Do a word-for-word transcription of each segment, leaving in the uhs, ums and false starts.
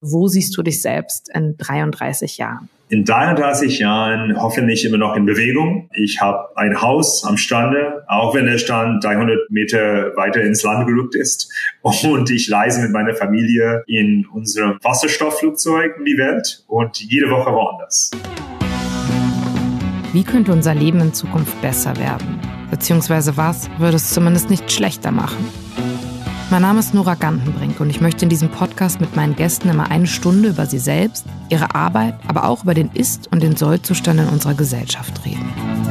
Wo siehst du dich selbst in dreiunddreißig Jahren? In dreiunddreißig Jahren hoffentlich immer noch in Bewegung. Ich habe ein Haus am Strande, auch wenn der Strand dreihundert Meter weiter ins Land gerückt ist. Und ich reise mit meiner Familie in unserem Wasserstoffflugzeug um die Welt und jede Woche woanders. Wie könnte unser Leben in Zukunft besser werden? Beziehungsweise was würde es zumindest nicht schlechter machen? Mein Name ist Nora Gantenbrink und ich möchte in diesem Podcast mit meinen Gästen immer eine Stunde über sie selbst, ihre Arbeit, aber auch über den Ist- und den Soll-Zustand in unserer Gesellschaft reden.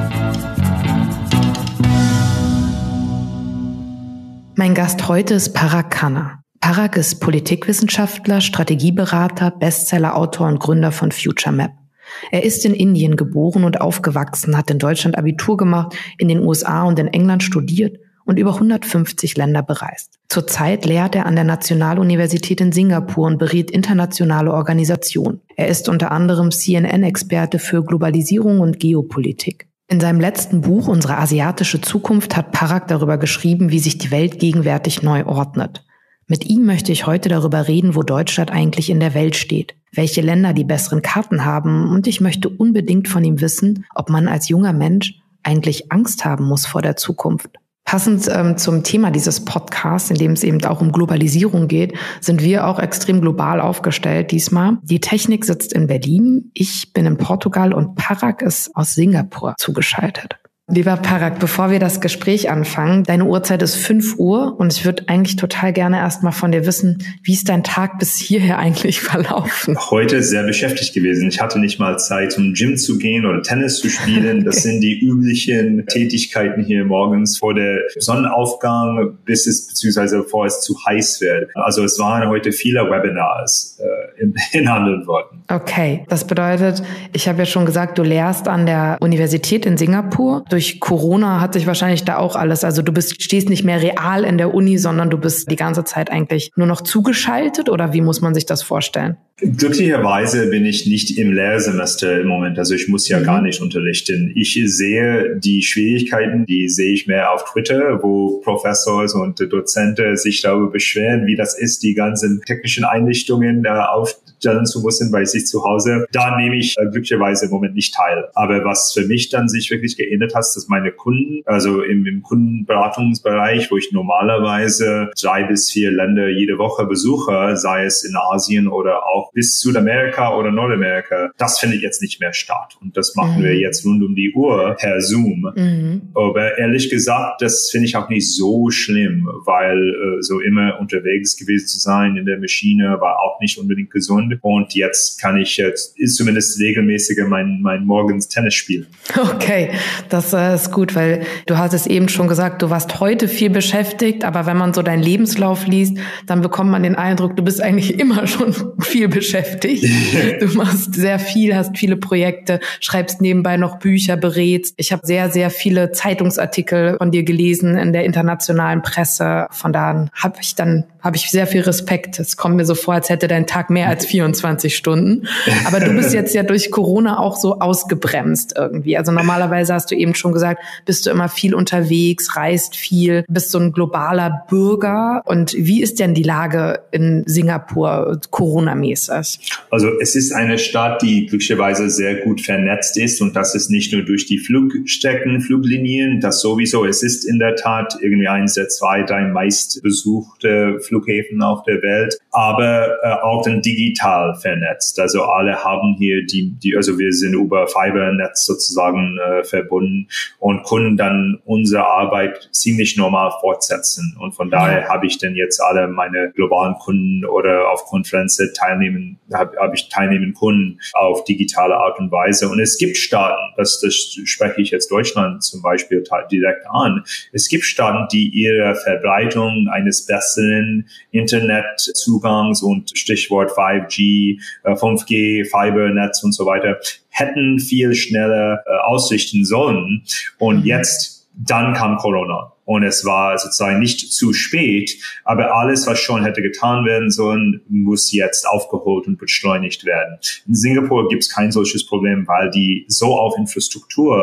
Mein Gast heute ist Parag Khanna. Parag ist Politikwissenschaftler, Strategieberater, Bestsellerautor und Gründer von FutureMap. Er ist in Indien geboren und aufgewachsen, hat in Deutschland Abitur gemacht, in den U S A und in England studiert und über hundertfünfzig Länder bereist. Zurzeit lehrt er an der Nationaluniversität in Singapur und berät internationale Organisationen. Er ist unter anderem C N N-Experte für Globalisierung und Geopolitik. In seinem letzten Buch Unsere asiatische Zukunft hat Parag darüber geschrieben, wie sich die Welt gegenwärtig neu ordnet. Mit ihm möchte ich heute darüber reden, wo Deutschland eigentlich in der Welt steht, welche Länder die besseren Karten haben, und ich möchte unbedingt von ihm wissen, ob man als junger Mensch eigentlich Angst haben muss vor der Zukunft. Passend ähm, zum Thema dieses Podcasts, in dem es eben auch um Globalisierung geht, sind wir auch extrem global aufgestellt diesmal. Die Technik sitzt in Berlin, ich bin in Portugal und Parag ist aus Singapur zugeschaltet. Lieber Parag, bevor wir das Gespräch anfangen, deine Uhrzeit ist fünf Uhr und ich würde eigentlich total gerne erstmal von dir wissen, wie ist dein Tag bis hierher eigentlich verlaufen? Heute sehr beschäftigt gewesen. Ich hatte nicht mal Zeit, zum Gym zu gehen oder Tennis zu spielen. Okay. Das sind die üblichen Tätigkeiten hier morgens vor der Sonnenaufgang, bis es beziehungsweise bevor es zu heiß wird. Also es waren heute viele Webinars äh, in, in anderen Worten. Okay, das bedeutet, ich habe ja schon gesagt, du lehrst an der Universität in Singapur. Durch Corona hat sich wahrscheinlich da auch alles, also du bist, stehst nicht mehr real in der Uni, sondern du bist die ganze Zeit eigentlich nur noch zugeschaltet, oder wie muss man sich das vorstellen? Glücklicherweise bin ich nicht im Lehrsemester im Moment, also ich muss ja mhm. gar nicht unterrichten. Ich sehe die Schwierigkeiten, die sehe ich mehr auf Twitter, wo Professors und Dozenten sich darüber beschweren, wie das ist, die ganzen technischen Einrichtungen äh, aufstellen zu müssen bei sich zu Hause. Da nehme ich äh, glücklicherweise im Moment nicht teil. Aber was für mich dann sich wirklich geändert hat, dass meine Kunden, also im, im Kundenberatungsbereich, wo ich normalerweise drei bis vier Länder jede Woche besuche, sei es in Asien oder auch bis Südamerika oder Nordamerika, das findet jetzt nicht mehr statt. Und das machen mhm. wir jetzt rund um die Uhr per Zoom. Mhm. Aber ehrlich gesagt, das finde ich auch nicht so schlimm, weil äh, so immer unterwegs gewesen zu sein in der Maschine war auch nicht unbedingt gesund. Und jetzt kann ich jetzt ist zumindest regelmäßiger mein, mein morgens Tennis spielen. Okay, das äh, ist gut, weil du hattest eben schon gesagt, du warst heute viel beschäftigt, aber wenn man so deinen Lebenslauf liest, dann bekommt man den Eindruck, du bist eigentlich immer schon viel beschäftigt. Du machst sehr viel, hast viele Projekte, schreibst nebenbei noch Bücher, berätst. Ich habe sehr, sehr viele Zeitungsartikel von dir gelesen in der internationalen Presse. Von da habe ich dann habe ich sehr viel Respekt. Es kommt mir so vor, als hätte dein Tag mehr als vierundzwanzig Stunden. Aber du bist jetzt ja durch Corona auch so ausgebremst irgendwie. Also normalerweise hast du eben schon gesagt, bist du immer viel unterwegs, reist viel, bist so ein globaler Bürger. Und wie ist denn die Lage in Singapur Corona-mäßig? Also es ist eine Stadt, die glücklicherweise sehr gut vernetzt ist, und das ist nicht nur durch die Flugstrecken, Fluglinien, das sowieso. Es ist in der Tat irgendwie eines der zwei, drei meistbesuchte Flughäfen auf der Welt, aber äh, auch dann digital vernetzt. Also alle haben hier die, die also wir sind über Fibernetz sozusagen äh, verbunden und können dann unsere Arbeit ziemlich normal fortsetzen. Und von daher ja. habe ich dann jetzt alle meine globalen Kunden oder auf Konferenzen teilnehmen, habe hab ich teilnehmen können auf digitale Art und Weise. Und es gibt Staaten, das, das spreche ich jetzt Deutschland zum Beispiel direkt an, es gibt Staaten, die ihre Verbreitung eines besseren Internetzugangs und Stichwort fünf G, fünf G, Fibernetz und so weiter hätten viel schneller äh, ausrichten sollen. Und mhm. jetzt, dann kam Corona. Und es war sozusagen nicht zu spät, aber alles, was schon hätte getan werden sollen, muss jetzt aufgeholt und beschleunigt werden. In Singapur gibt es kein solches Problem, weil die so auf Infrastruktur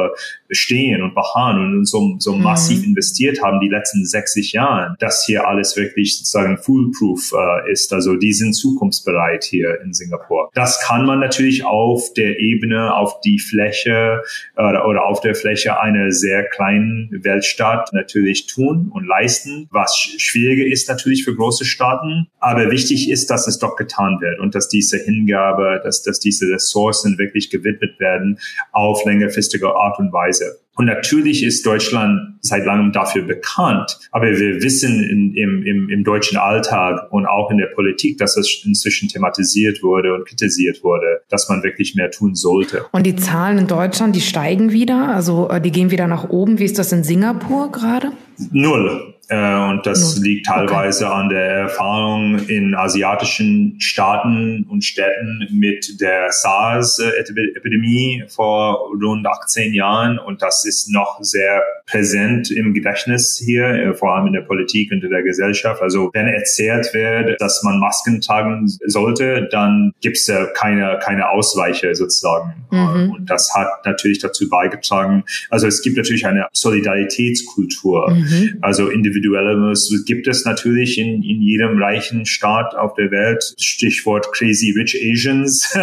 stehen und beharren und so, so mhm. massiv investiert haben die letzten sechzig Jahren, dass hier alles wirklich sozusagen foolproof äh, ist. Also die sind zukunftsbereit hier in Singapur. Das kann man natürlich auf der Ebene, auf die Fläche äh, oder auf der Fläche einer sehr kleinen Weltstaat natürlich tun und leisten, was schwieriger ist natürlich für große Staaten. Aber wichtig ist, dass es doch getan wird und dass diese Hingabe, dass, dass diese Ressourcen wirklich gewidmet werden auf längerfristige Art und Weise. Und natürlich ist Deutschland seit langem dafür bekannt, aber wir wissen in, im, im, im deutschen Alltag und auch in der Politik, dass es inzwischen thematisiert wurde und kritisiert wurde, dass man wirklich mehr tun sollte. Und die Zahlen in Deutschland, die steigen wieder, also die gehen wieder nach oben. Wie ist das in Singapur gerade? Null. Und das Null. liegt teilweise okay. an der Erfahrung in asiatischen Staaten und Städten mit der SARS-Epidemie vor rund achtzehn Jahren. Und das ist noch sehr präsent im Gedächtnis hier, vor allem in der Politik und in der Gesellschaft. Also wenn erzählt wird, dass man Masken tragen sollte, dann gibt es ja keine, keine Ausweiche sozusagen. Mhm. Und das hat natürlich dazu beigetragen. Also es gibt natürlich eine Solidaritätskultur. Mhm. Also individuell Individuelles gibt es natürlich in, in jedem reichen Staat auf der Welt. Stichwort Crazy Rich Asians.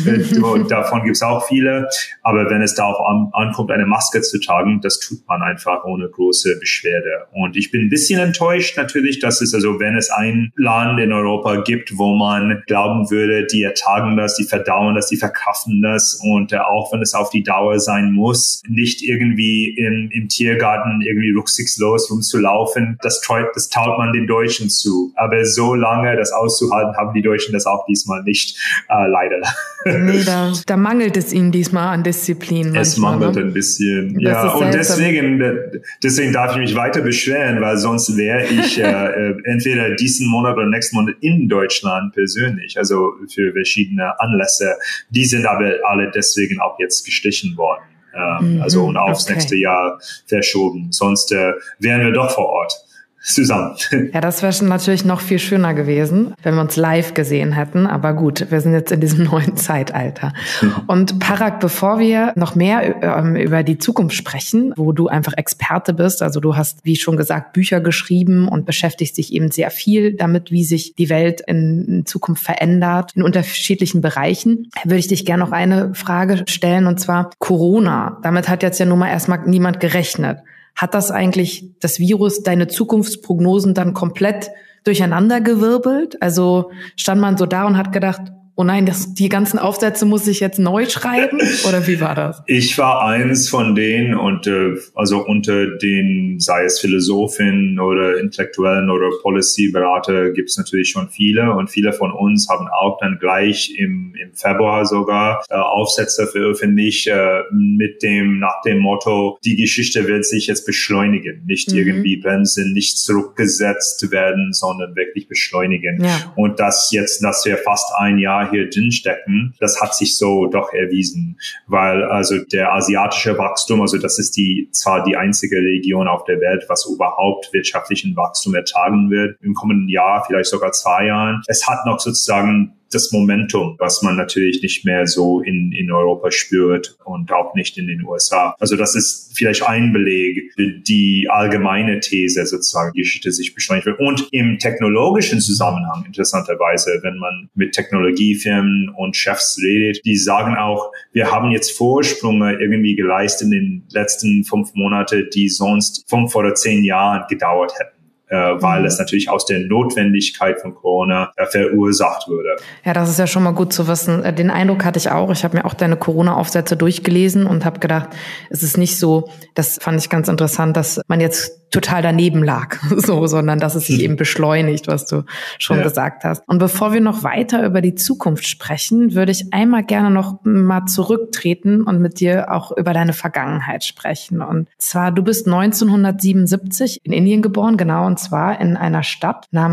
Und davon gibt es auch viele. Aber wenn es darauf an, ankommt, eine Maske zu tragen, das tut man einfach ohne große Beschwerde. Und ich bin ein bisschen enttäuscht natürlich, dass es also, wenn es ein Land in Europa gibt, wo man glauben würde, die ertragen das, die verdauen das, die verkraften das. Und äh, auch wenn es auf die Dauer sein muss, nicht irgendwie im, im Tiergarten irgendwie rücksichtslos rumzulaufen, Das, das taut man den Deutschen zu. Aber so lange das auszuhalten, haben die Deutschen das auch diesmal nicht, äh, leider. Nee, da, da mangelt es ihnen diesmal an Disziplin. Es manchmal, mangelt ne? ein bisschen. Das ja, und seltsam. deswegen, deswegen darf ich mich weiter beschweren, weil sonst wäre ich äh, entweder diesen Monat oder nächsten Monat in Deutschland persönlich, also für verschiedene Anlässe. Die sind aber alle deswegen auch jetzt gestrichen worden. Ähm, also und aufs okay. nächste Jahr verschoben. Sonst äh, wären wir doch vor Ort zusammen. Ja, das wäre schon natürlich noch viel schöner gewesen, wenn wir uns live gesehen hätten. Aber gut, wir sind jetzt in diesem neuen Zeitalter. Und Parag, bevor wir noch mehr ähm, über die Zukunft sprechen, wo du einfach Experte bist, also du hast, wie schon gesagt, Bücher geschrieben und beschäftigst dich eben sehr viel damit, wie sich die Welt in, in Zukunft verändert, in unterschiedlichen Bereichen, würde ich dich gerne noch eine Frage stellen, und zwar Corona. Damit hat jetzt ja nun mal erstmal niemand gerechnet. Hat das eigentlich, das Virus, deine Zukunftsprognosen dann komplett durcheinandergewirbelt? Also stand man so da und hat gedacht, oh nein, das, die ganzen Aufsätze muss ich jetzt neu schreiben? Oder wie war das? Ich war eins von denen und äh, also unter den, sei es Philosophen oder Intellektuellen oder Policy-Berater, gibt es natürlich schon viele. Und viele von uns haben auch dann gleich im, im Februar sogar äh, Aufsätze veröffentlicht äh, mit dem, nach dem Motto, die Geschichte wird sich jetzt beschleunigen. Nicht mhm. irgendwie bremsen, nicht zurückgesetzt werden, sondern wirklich beschleunigen. Ja. Und das jetzt, dass wir fast ein Jahr hier drin stecken, das hat sich so doch erwiesen, weil also der asiatische Wachstum, also das ist die zwar die einzige Region auf der Welt, was überhaupt wirtschaftlichen Wachstum ertragen wird im kommenden Jahr, vielleicht sogar zwei Jahren. Es hat noch sozusagen das Momentum, was man natürlich nicht mehr so in, in Europa spürt und auch nicht in den U S A. Also das ist vielleicht ein Beleg für die allgemeine These sozusagen, die Geschichte sich beschleunigt wird. Und im technologischen Zusammenhang, interessanterweise, wenn man mit Technologiefirmen und Chefs redet, die sagen auch, wir haben jetzt Vorsprünge irgendwie geleistet in den letzten fünf Monaten, die sonst fünf oder zehn Jahre gedauert hätten. Äh, weil es natürlich aus der Notwendigkeit von Corona äh, verursacht würde. Ja, das ist ja schon mal gut zu wissen. Den Eindruck hatte ich auch. Ich habe mir auch deine Corona-Aufsätze durchgelesen und habe gedacht, es ist nicht so, das fand ich ganz interessant, dass man jetzt total daneben lag, so, sondern dass es sich eben beschleunigt, was du schon ja. gesagt hast. Und bevor wir noch weiter über die Zukunft sprechen, würde ich einmal gerne noch mal zurücktreten und mit dir auch über deine Vergangenheit sprechen. Und zwar, du bist neunzehnhundertsiebenundsiebzig in Indien geboren, genau, und zwar in einer Stadt namens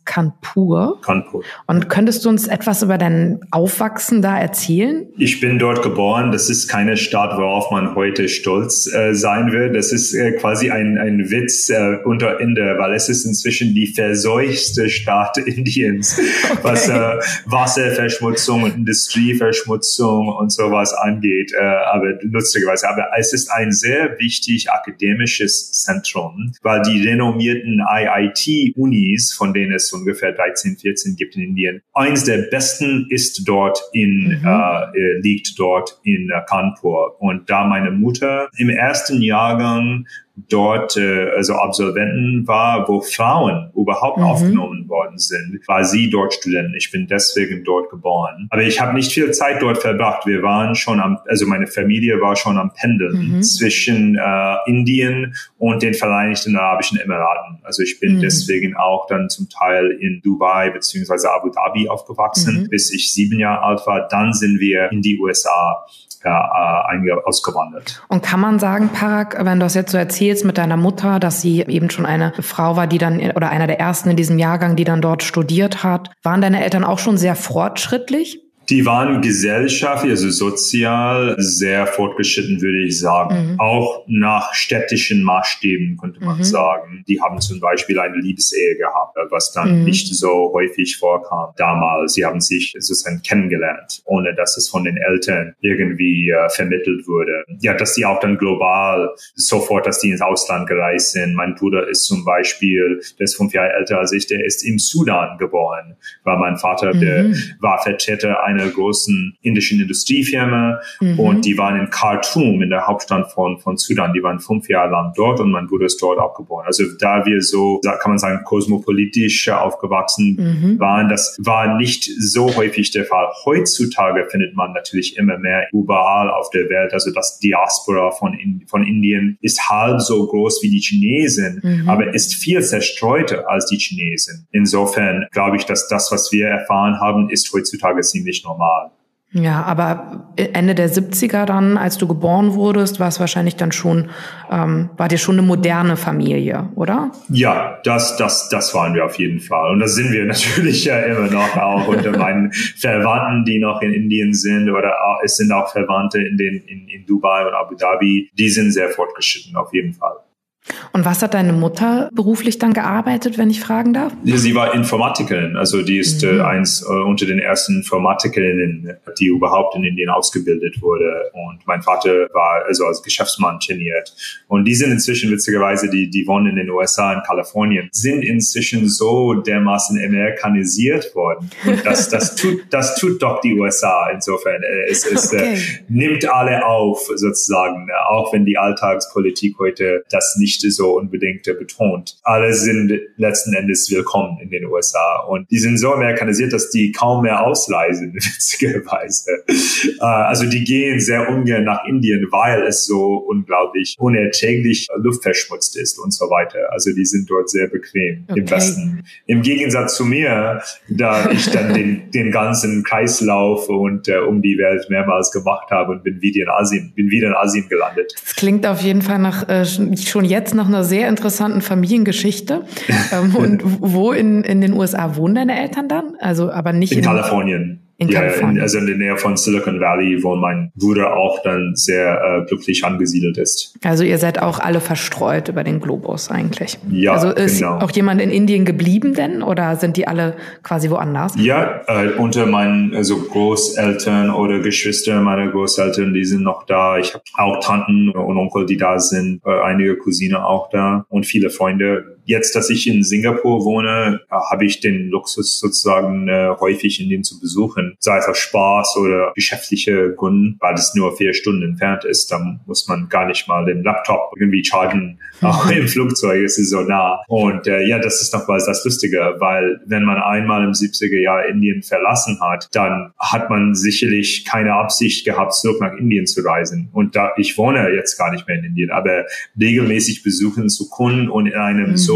Kanpur. Kanpur. Und könntest du uns etwas über dein Aufwachsen da erzählen? Ich bin dort geboren. Das ist keine Stadt, worauf man heute stolz äh, sein wird. Das ist äh, quasi ein, ein Witz äh, unter Inder, weil es ist inzwischen die verseuchte Stadt Indiens, okay. was äh, Wasserverschmutzung und Industrieverschmutzung und sowas angeht. Äh, aber lustigerweise, aber es ist ein sehr wichtig akademisches Zentrum, weil die renommierten I I T-Unis, von denen es ungefähr dreizehn, vierzehn gibt in Indien, eins der besten ist dort in, mhm. äh, liegt dort in äh, Kanpur. Und da meine Mutter im ersten Jahrgang dort äh, also Absolventen war, wo Frauen überhaupt mhm. aufgenommen worden sind, war sie dort Studentin. Ich bin deswegen dort geboren. Aber ich habe nicht viel Zeit dort verbracht. Wir waren schon am, also meine Familie war schon am Pendeln mhm. zwischen äh, Indien und den Vereinigten Arabischen Emiraten. Also ich bin mhm. deswegen auch dann zum Teil in Dubai beziehungsweise Abu Dhabi aufgewachsen, mhm. bis ich sieben Jahre alt war. Dann sind wir in die U S A Ja, äh, ausgewandert. Und kann man sagen, Parag, wenn du das jetzt so erzählst mit deiner Mutter, dass sie eben schon eine Frau war, die dann, oder einer der ersten in diesem Jahrgang, die dann dort studiert hat, waren deine Eltern auch schon sehr fortschrittlich? Die waren gesellschaftlich, also sozial sehr fortgeschritten, würde ich sagen. Mhm. Auch nach städtischen Maßstäben, könnte man mhm. sagen. Die haben zum Beispiel eine Liebesehe gehabt, was dann mhm. nicht so häufig vorkam damals. Sie haben sich sozusagen kennengelernt, ohne dass es von den Eltern irgendwie äh, vermittelt wurde. Ja, dass die auch dann global sofort, dass die ins Ausland gereist sind. Mein Bruder ist zum Beispiel, der ist fünf Jahre älter als ich, der ist im Sudan geboren, weil mein Vater, mhm. der war Vertreter einer großen indischen Industriefirma mhm. und die waren in Khartoum, in der Hauptstadt von, von Sudan. Die waren fünf Jahre lang dort und mein Bruder ist dort auch geboren. Also da wir so, kann man sagen, kosmopolitisch aufgewachsen mhm. waren, das war nicht so häufig der Fall. Heutzutage findet man natürlich immer mehr überall auf der Welt. Also das Diaspora von, in, von Indien ist halb so groß wie die Chinesen, mhm. aber ist viel zerstreuter als die Chinesen. Insofern glaube ich, dass das, was wir erfahren haben, ist heutzutage ziemlich normal. Ja, aber Ende der siebziger dann, als du geboren wurdest, war es wahrscheinlich dann schon, ähm, war dir schon eine moderne Familie, oder? Ja, das, das, das waren wir auf jeden Fall. Und das sind wir natürlich ja immer noch auch unter meinen Verwandten, die noch in Indien sind, oder auch, es sind auch Verwandte in den, in, in Dubai und Abu Dhabi. Die sind sehr fortgeschritten, auf jeden Fall. Und was hat deine Mutter beruflich dann gearbeitet, wenn ich fragen darf? Sie war Informatikerin, also die ist mhm. äh, eins äh, unter den ersten Informatikerinnen, die überhaupt in Indien ausgebildet wurde. Und mein Vater war also als Geschäftsmann trainiert. Und die sind inzwischen, witzigerweise, die, die wohnen in den U S A, in Kalifornien, sind inzwischen so dermaßen amerikanisiert worden. Und das, das tut, das tut doch die U S A insofern. Es, es okay. äh, nimmt alle auf, sozusagen, auch wenn die Alltagspolitik heute das nicht so unbedingt betont. Alle sind letzten Endes willkommen in den U S A und die sind so amerikanisiert, dass die kaum mehr ausreisen, witzigerweise. Also die gehen sehr ungern nach Indien, weil es so unglaublich unerträglich luftverschmutzt ist und so weiter. Also die sind dort sehr bequem okay. im Westen. Im Gegensatz zu mir, da ich dann den, den ganzen Kreislauf und äh, um die Welt mehrmals gemacht habe und bin wieder in Asien, bin wieder in Asien gelandet. Das klingt auf jeden Fall nach äh, schon jetzt nach einer sehr interessanten Familiengeschichte. ähm, und wo in, in den U S A wohnen deine Eltern dann? Also, aber nicht in, in Kalifornien. In ja, Kalifornien. In, also in der Nähe von Silicon Valley, wo mein Bruder auch dann sehr äh, glücklich angesiedelt ist. Also ihr seid auch alle verstreut über den Globus eigentlich. Ja, also ist genau. auch jemand in Indien geblieben denn oder sind die alle quasi woanders? Ja, äh, unter meinen also Großeltern oder Geschwister meiner Großeltern, die sind noch da. Ich habe auch Tanten und Onkel, die da sind, äh, einige Cousine auch da und viele Freunde. Jetzt, dass ich in Singapur wohne, äh, habe ich den Luxus sozusagen äh, häufig Indien zu besuchen. Sei es aus Spaß oder geschäftliche Gründen, weil es nur vier Stunden entfernt ist. Dann muss man gar nicht mal den Laptop irgendwie chargen. Auch im Flugzeug ist es so nah. Und äh, ja, das ist nochmals das Lustige, weil wenn man einmal im siebziger Jahr Indien verlassen hat, dann hat man sicherlich keine Absicht gehabt, zurück nach Indien zu reisen. Und da ich wohne jetzt gar nicht mehr in Indien, aber regelmäßig besuchen zu können und in einem mhm. so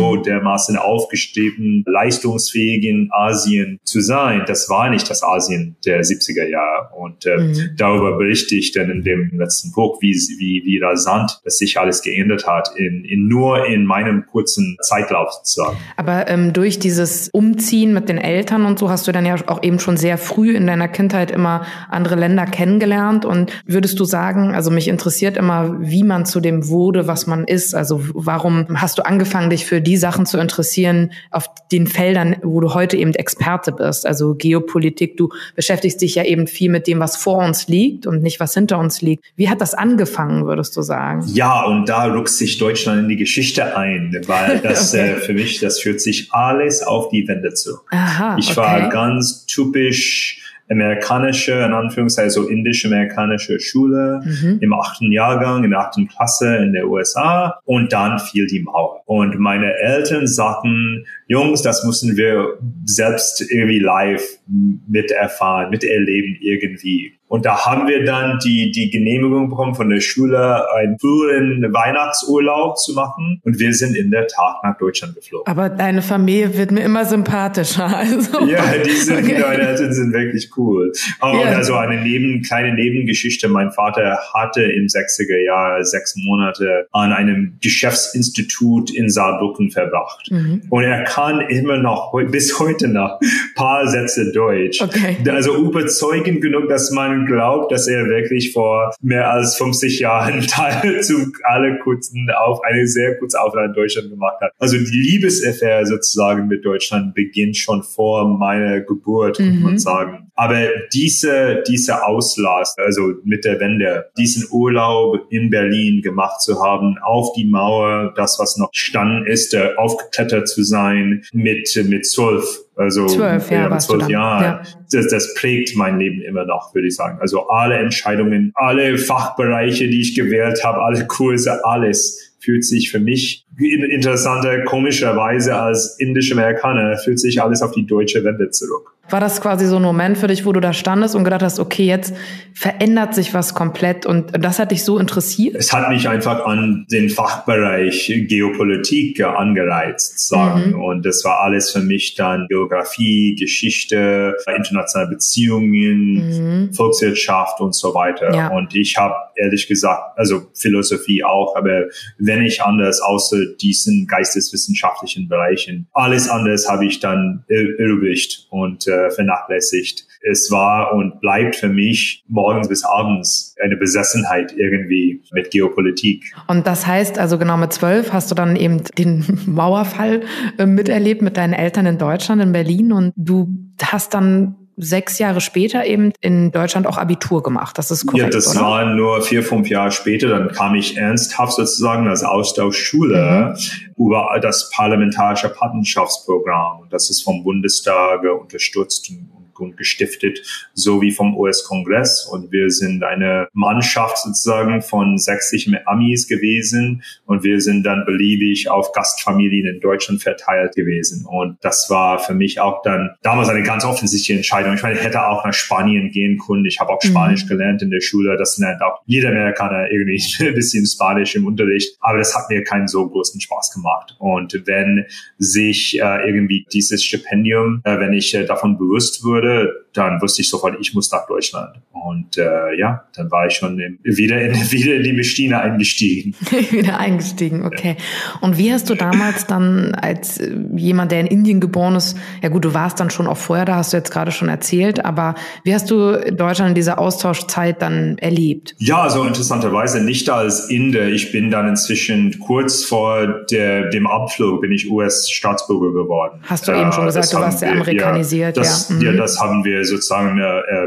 so dermaßen aufgestiegen, leistungsfähig in Asien zu sein. Das war nicht das Asien der siebziger Jahre. Und äh, mhm. darüber berichte ich dann in dem letzten Buch, wie, wie, wie rasant das sich alles geändert hat, in, in nur in meinem kurzen Zeitlauf sozusagen. Aber ähm, durch dieses Umziehen mit den Eltern und so hast du dann ja auch eben schon sehr früh in deiner Kindheit immer andere Länder kennengelernt. Und würdest du sagen, also mich interessiert immer, wie man zu dem wurde, was man ist. Also warum hast du angefangen, dich für die Sachen zu interessieren auf den Feldern, wo du heute eben Experte bist? Also Geopolitik, du beschäftigst dich ja eben viel mit dem, was vor uns liegt und nicht, was hinter uns liegt. Wie hat das angefangen, würdest du sagen? Ja, und da rückt sich Deutschland in die Geschichte ein, weil das okay. äh, für mich, das führt sich alles auf die Wende zurück. Aha, ich okay. war ganz typisch amerikanische, in Anführungszeichen so indisch-amerikanische Schule mhm. im achten Jahrgang, in der achten Klasse in der U S A, und dann fiel die Mauer. Und meine Eltern sagten, Jungs, das müssen wir selbst irgendwie live miterfahren, miterleben irgendwie. Und da haben wir dann die, die Genehmigung bekommen von der Schule, einen früheren Weihnachtsurlaub zu machen. Und wir sind in der Tat nach Deutschland geflogen. Aber deine Familie wird mir immer sympathischer. Also. Ja, die sind, okay. Meine Eltern sind wirklich cool. Und ja. also eine neben, kleine Nebengeschichte. Mein Vater hatte im sechziger Jahr sechs Monate an einem Geschäftsinstitut in Saarbrücken verbracht. Mhm. Und er kann immer noch, bis heute noch, paar Sätze Deutsch. Okay. Also überzeugend genug, dass man glaubt, dass er wirklich vor mehr als fünfzig Jahren Teil zu alle kurzen auf eine sehr kurze Aufnahme in Deutschland gemacht hat. Also die Liebesaffäre sozusagen mit Deutschland beginnt schon vor meiner Geburt, mhm. kann man sagen. Aber diese, diese Auslass, also mit der Wende, diesen Urlaub in Berlin gemacht zu haben, auf die Mauer, das, was noch standen ist, aufgeklettert zu sein, mit, mit zwölf. Also zwölf, ja, ja, zwölf Jahre. Ja. Das, das prägt mein Leben immer noch, würde ich sagen. Also alle Entscheidungen, alle Fachbereiche, die ich gewählt habe, alle Kurse, alles fühlt sich für mich interessanter, komischerweise als indische-Amerikaner, fühlt sich alles auf die deutsche Wende zurück. War das quasi so ein Moment für dich, wo du da standest und gedacht hast, okay, jetzt verändert sich was komplett, und das hat dich so interessiert? Es hat mich einfach an den Fachbereich Geopolitik angereizt, sagen. Mhm. Und das war alles für mich dann Geografie, Geschichte, internationale Beziehungen, mhm. Volkswirtschaft und so weiter. Ja. Und ich habe ehrlich gesagt, also Philosophie auch, aber wenn ich anders außer diesen geisteswissenschaftlichen Bereichen, alles anderes habe ich dann erübrigt und äh, vernachlässigt. Es war und bleibt für mich morgens bis abends eine Besessenheit irgendwie mit Geopolitik. Und das heißt, also genau mit zwölf hast du dann eben den Mauerfall äh, miterlebt mit deinen Eltern in Deutschland, in Berlin, und du hast dann sechs Jahre später eben in Deutschland auch Abitur gemacht. Das ist korrekt, ja, das oder? War nur vier, fünf Jahre später. Dann kam ich ernsthaft sozusagen als Austauschschüler mhm. über das parlamentarische Patenschaftsprogramm. Und das ist vom Bundestag unterstützt und gestiftet, sowie vom U S-Kongress. Und wir sind eine Mannschaft sozusagen von sechzig Amis gewesen. Und wir sind dann beliebig auf Gastfamilien in Deutschland verteilt gewesen. Und das war für mich auch dann damals eine ganz offensichtliche Entscheidung. Ich meine, ich hätte auch nach Spanien gehen können. Ich habe auch Spanisch mhm. gelernt in der Schule. Das lernt auch jeder Amerikaner irgendwie ein bisschen Spanisch im Unterricht. Aber das hat mir keinen so großen Spaß gemacht. Und wenn sich äh, irgendwie dieses Stipendium, äh, wenn ich äh, davon bewusst würde, dann wusste ich sofort, ich muss nach Deutschland. Und äh, ja, dann war ich schon in, wieder, in, wieder in die Maschine eingestiegen. Wieder eingestiegen, okay. Und wie hast du damals dann als äh, jemand, der in Indien geboren ist, ja gut, du warst dann schon auch vorher da, hast du jetzt gerade schon erzählt, aber wie hast du Deutschland in dieser Austauschzeit dann erlebt? Ja, also interessanterweise nicht als Inder. Ich bin dann inzwischen kurz vor der, dem Abflug bin ich U S-Staatsbürger geworden. Hast du äh, eben schon gesagt, du warst sehr amerikanisiert. Ja, das, ja. ja, das haben wir sozusagen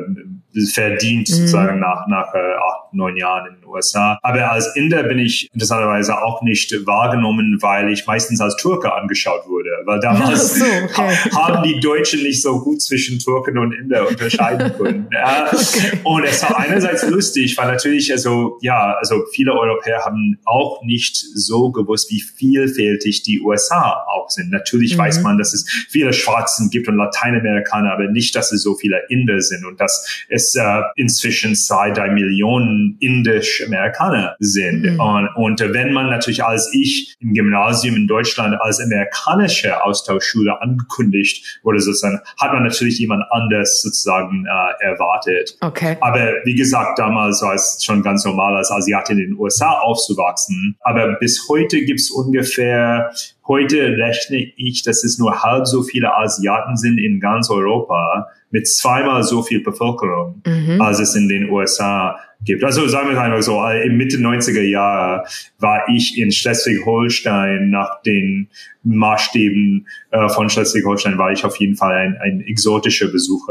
äh, verdient, mhm. sozusagen nach, nach äh, acht, neun Jahren in den U S A. Aber als Inder bin ich interessanterweise auch nicht wahrgenommen, weil ich meistens als Türke angeschaut wurde. Weil damals so, okay. haben die Deutschen nicht so gut zwischen Türken und Inder unterscheiden können. Ja. Okay. Und es war einerseits lustig, weil natürlich, also, ja, also viele Europäer haben auch nicht so gewusst, wie vielfältig die U S A auch sind. Natürlich mhm. weiß man, dass es viele Schwarzen gibt und Lateinamerikaner, aber nicht, dass es so viele Inder sind und dass es äh, inzwischen zwei, drei Millionen schon indisch-Amerikaner sind. Mhm. Und, und wenn man natürlich als ich im Gymnasium in Deutschland als amerikanische Austauschschule angekündigt wurde, sozusagen, hat man natürlich jemand anders sozusagen äh, erwartet. Okay. Aber wie gesagt, damals war es schon ganz normal, als Asiate in den U S A aufzuwachsen. Aber bis heute gibt es ungefähr Heute rechne ich, dass es nur halb so viele Asiaten sind in ganz Europa mit zweimal so viel Bevölkerung, mhm. als es in den U S A gibt. Also sagen wir es einfach so, im Mitte neunziger Jahre war ich in Schleswig-Holstein. Nach den Maßstäben äh, von Schleswig-Holstein war ich auf jeden Fall ein, ein exotischer Besucher.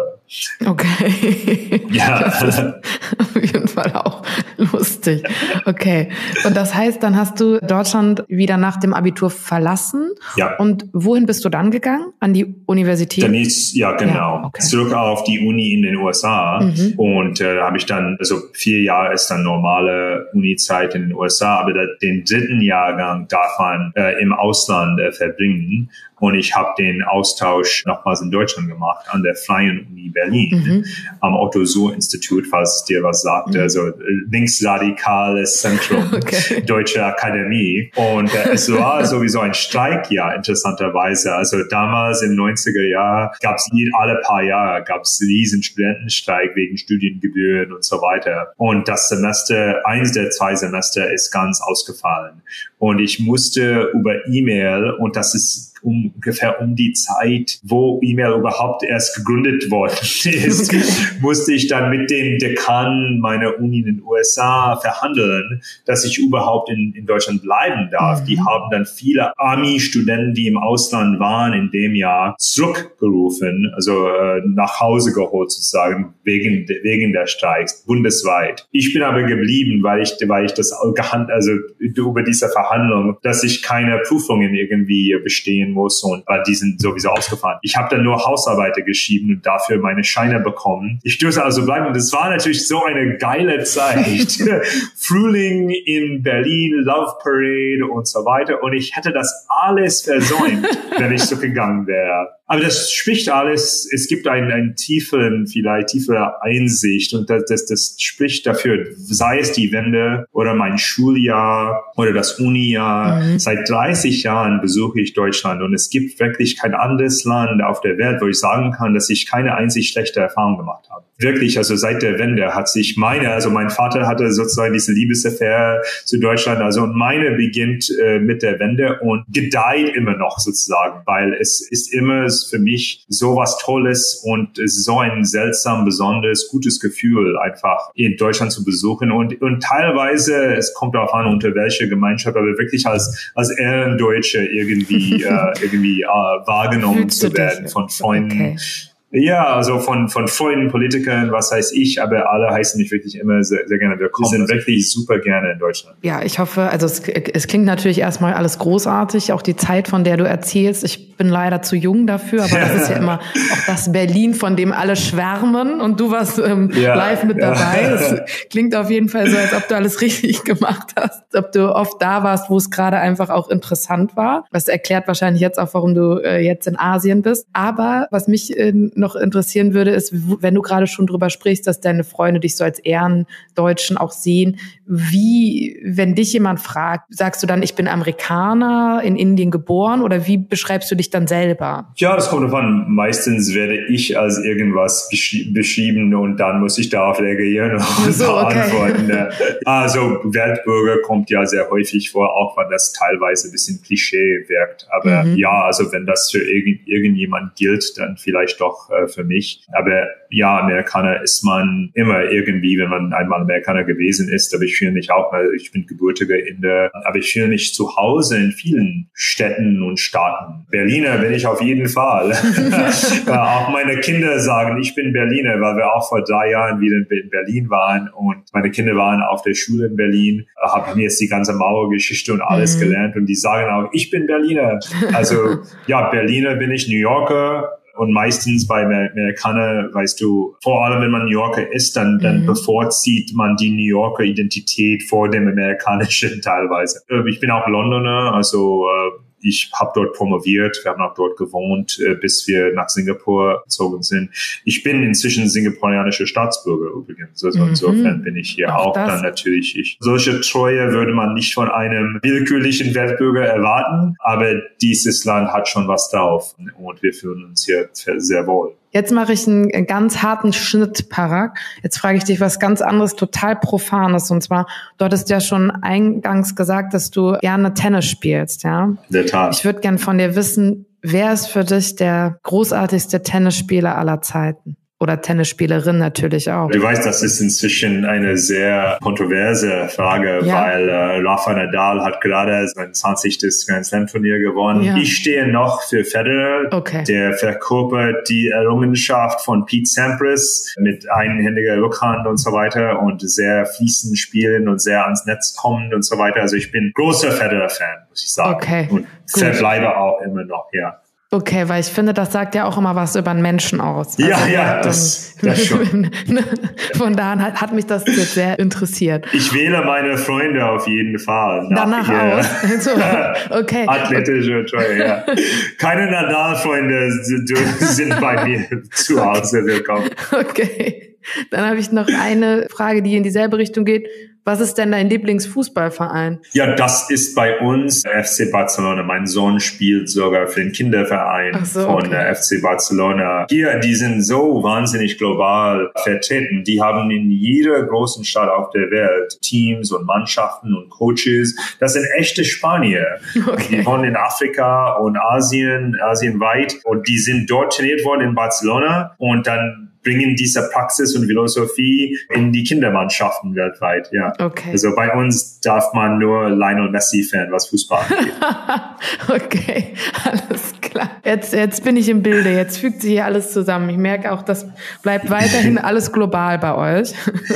Okay. Ja. Das ist auf jeden Fall auch lustig. Okay. Und das heißt, dann hast du Deutschland wieder nach dem Abitur verlassen. Ja. Und wohin bist du dann gegangen? An die Universität? Dann ist, ja, genau. Ja, okay. Zurück auf die Uni in den U S A. Mhm. Und äh, habe ich dann, also vier Jahre ist dann normale Uni-Zeit in den U S A, aber da, den dritten Jahrgang darf man äh, im Ausland äh, verbringen. Und ich habe den Austausch nochmals in Deutschland gemacht, an der Freien Uni Berlin, mhm. am Otto-Suhr-Institut, falls es dir was sagt, mhm. also linksradikales Zentrum okay. Deutsche Akademie. Und äh, es war sowieso ein Streikjahr, interessanterweise. Also damals im neunziger Jahr gab es alle paar Jahre gab es riesen Studentenstreik wegen Studiengebühren und so weiter. Und das Semester, eins der zwei Semester ist ganz ausgefallen. Und ich musste über E-Mail, und das ist um, ungefähr um die Zeit, wo E-Mail überhaupt erst gegründet worden ist, okay. musste ich dann mit den Dekanen meiner Uni in den U S A verhandeln, dass ich überhaupt in, in Deutschland bleiben darf. Mhm. Die haben dann viele Army-Studenten, die im Ausland waren, in dem Jahr zurückgerufen, also äh, nach Hause geholt sozusagen, wegen, wegen der Streiks, bundesweit. Ich bin aber geblieben, weil ich, weil ich das gehandelt, also über diese Verhandlung, dass ich keine Prüfungen irgendwie bestehen muss, und weil die sind sowieso ausgefallen. Ich habe dann nur Hausarbeiter geschrieben und dafür meine Scheine bekommen. Ich durfte also bleiben, und das war natürlich so eine geile Zeit. Frühling in Berlin, Love Parade und so weiter, und ich hätte das alles versäumt, wenn ich so gegangen wäre. Aber das spricht alles, es gibt einen, einen tiefen, vielleicht tiefere Einsicht, und das, das, das spricht dafür, sei es die Wende oder mein Schuljahr oder das Unijahr. Mhm. Seit dreißig Jahren besuche ich Deutschland, und es gibt wirklich kein anderes Land auf der Welt, wo ich sagen kann, dass ich keine einzig schlechte Erfahrung gemacht habe. Wirklich, also seit der Wende hat sich meine, also mein Vater hatte sozusagen diese Liebesaffäre zu Deutschland, also und meine beginnt äh, mit der Wende und gedeiht immer noch sozusagen, weil es ist immer für mich so was Tolles, und es ist so ein seltsam, besonderes, gutes Gefühl, einfach in Deutschland zu besuchen, und und teilweise, es kommt darauf an, unter welcher Gemeinschaft, aber wirklich als als Ehrendeutsche irgendwie äh, irgendwie äh, wahrgenommen zu werden von Freunden. Okay. Ja, also von von Freunden, Politikern, was heißt ich, aber alle heißen mich wirklich immer sehr, sehr gerne willkommen. Wir sind wirklich super gerne in Deutschland. Ja, ich hoffe, also es, es klingt natürlich erstmal alles großartig, auch die Zeit, von der du erzählst. Ich bin leider zu jung dafür, aber das ist ja immer auch das Berlin, von dem alle schwärmen, und du warst ähm, ja, live mit ja. dabei. Es klingt auf jeden Fall so, als ob du alles richtig gemacht hast, ob du oft da warst, wo es gerade einfach auch interessant war. Das erklärt wahrscheinlich jetzt auch, warum du äh, jetzt in Asien bist. Aber was mich äh, noch interessieren würde, ist, wenn du gerade schon drüber sprichst, dass deine Freunde dich so als Ehrendeutschen auch sehen, wie, wenn dich jemand fragt, sagst du dann, ich bin Amerikaner, in Indien geboren, oder wie beschreibst du dich dann selber? Ja, das kommt davon. Meistens werde ich als irgendwas beschrieben, und dann muss ich darauf reagieren und so, okay. antworten. Also Weltbürger kommt ja sehr häufig vor, auch wenn das teilweise ein bisschen Klischee wirkt. Aber mhm. ja, also wenn das für irgend, irgendjemand gilt, dann vielleicht doch äh, für mich. Aber ja, Amerikaner ist man immer irgendwie, wenn man einmal Amerikaner gewesen ist. Aber ich fühle mich auch, also ich bin gebürtiger Inder, aber ich fühle mich zu Hause in vielen Städten und Staaten. Berliner bin ich auf jeden Fall. Auch meine Kinder sagen, ich bin Berliner, weil wir auch vor drei Jahren wieder in Berlin waren, und meine Kinder waren auf der Schule in Berlin, haben jetzt die ganze Mauergeschichte und alles mhm. gelernt, und die sagen auch, ich bin Berliner. Also ja, Berliner bin ich, New Yorker. Und meistens bei Amerikanern, weißt du, vor allem wenn man New Yorker ist, dann, dann mhm. bevorzieht man die New Yorker Identität vor dem amerikanischen teilweise. Ich bin auch Londoner, also ich habe dort promoviert, wir haben auch dort gewohnt, äh, bis wir nach Singapur gezogen sind. Ich bin inzwischen singaporeanischer Staatsbürger übrigens, also mhm. insofern bin ich hier auch, auch dann natürlich ich. Solche Treue würde man nicht von einem willkürlichen Weltbürger erwarten, aber dieses Land hat schon was drauf und wir fühlen uns hier sehr wohl. Jetzt mache ich einen ganz harten Schnitt, Parag. Jetzt frage ich dich was ganz anderes, total Profanes. Und zwar, du hattest ja schon eingangs gesagt, dass du gerne Tennis spielst, ja? In der Tat. Ich würde gern von dir wissen, wer ist für dich der großartigste Tennisspieler aller Zeiten? Oder Tennisspielerin natürlich auch. Du weißt, das ist inzwischen eine sehr kontroverse Frage, ja. weil äh, Rafa Nadal hat gerade sein zwanzigsten Grand Slam Turnier gewonnen. Ja. Ich stehe noch für Federer, okay. der verkörpert die Errungenschaft von Pete Sampras mit einhändiger Rückhand und so weiter und sehr fließend spielen und sehr ans Netz kommen und so weiter. Also ich bin großer Federer-Fan, muss ich sagen. Okay. Und verbleibe auch immer noch, ja. Okay, weil ich finde, das sagt ja auch immer was über einen Menschen aus. Ja, also, ja, das, ähm, das schon. Von daher hat, hat mich das jetzt sehr interessiert. Ich wähle meine Freunde auf jeden Fall. Danach ihr, aus? Also, okay. Athletische Treue, ja. Keine Nadal-Freunde sind bei mir zu Hause willkommen. Okay. Dann habe ich noch eine Frage, die in dieselbe Richtung geht. Was ist denn dein Lieblingsfußballverein? Ja, das ist bei uns F C Barcelona. Mein Sohn spielt sogar für den Kinderverein so, von okay. F C Barcelona. Hier, die sind so wahnsinnig global vertreten. Die haben in jeder großen Stadt auf der Welt Teams und Mannschaften und Coaches. Das sind echte Spanier. Okay. Die wohnen in Afrika und Asien, asienweit. Und die sind dort trainiert worden in Barcelona. Und dann bringen diese Praxis und Philosophie in die Kindermannschaften weltweit, ja. Okay. Also bei uns darf man nur Lionel Messi-Fan, was Fußball angeht. Okay, alles klar. Jetzt, jetzt bin ich im Bilde, jetzt fügt sich hier alles zusammen. Ich merke auch, das bleibt weiterhin alles global bei euch.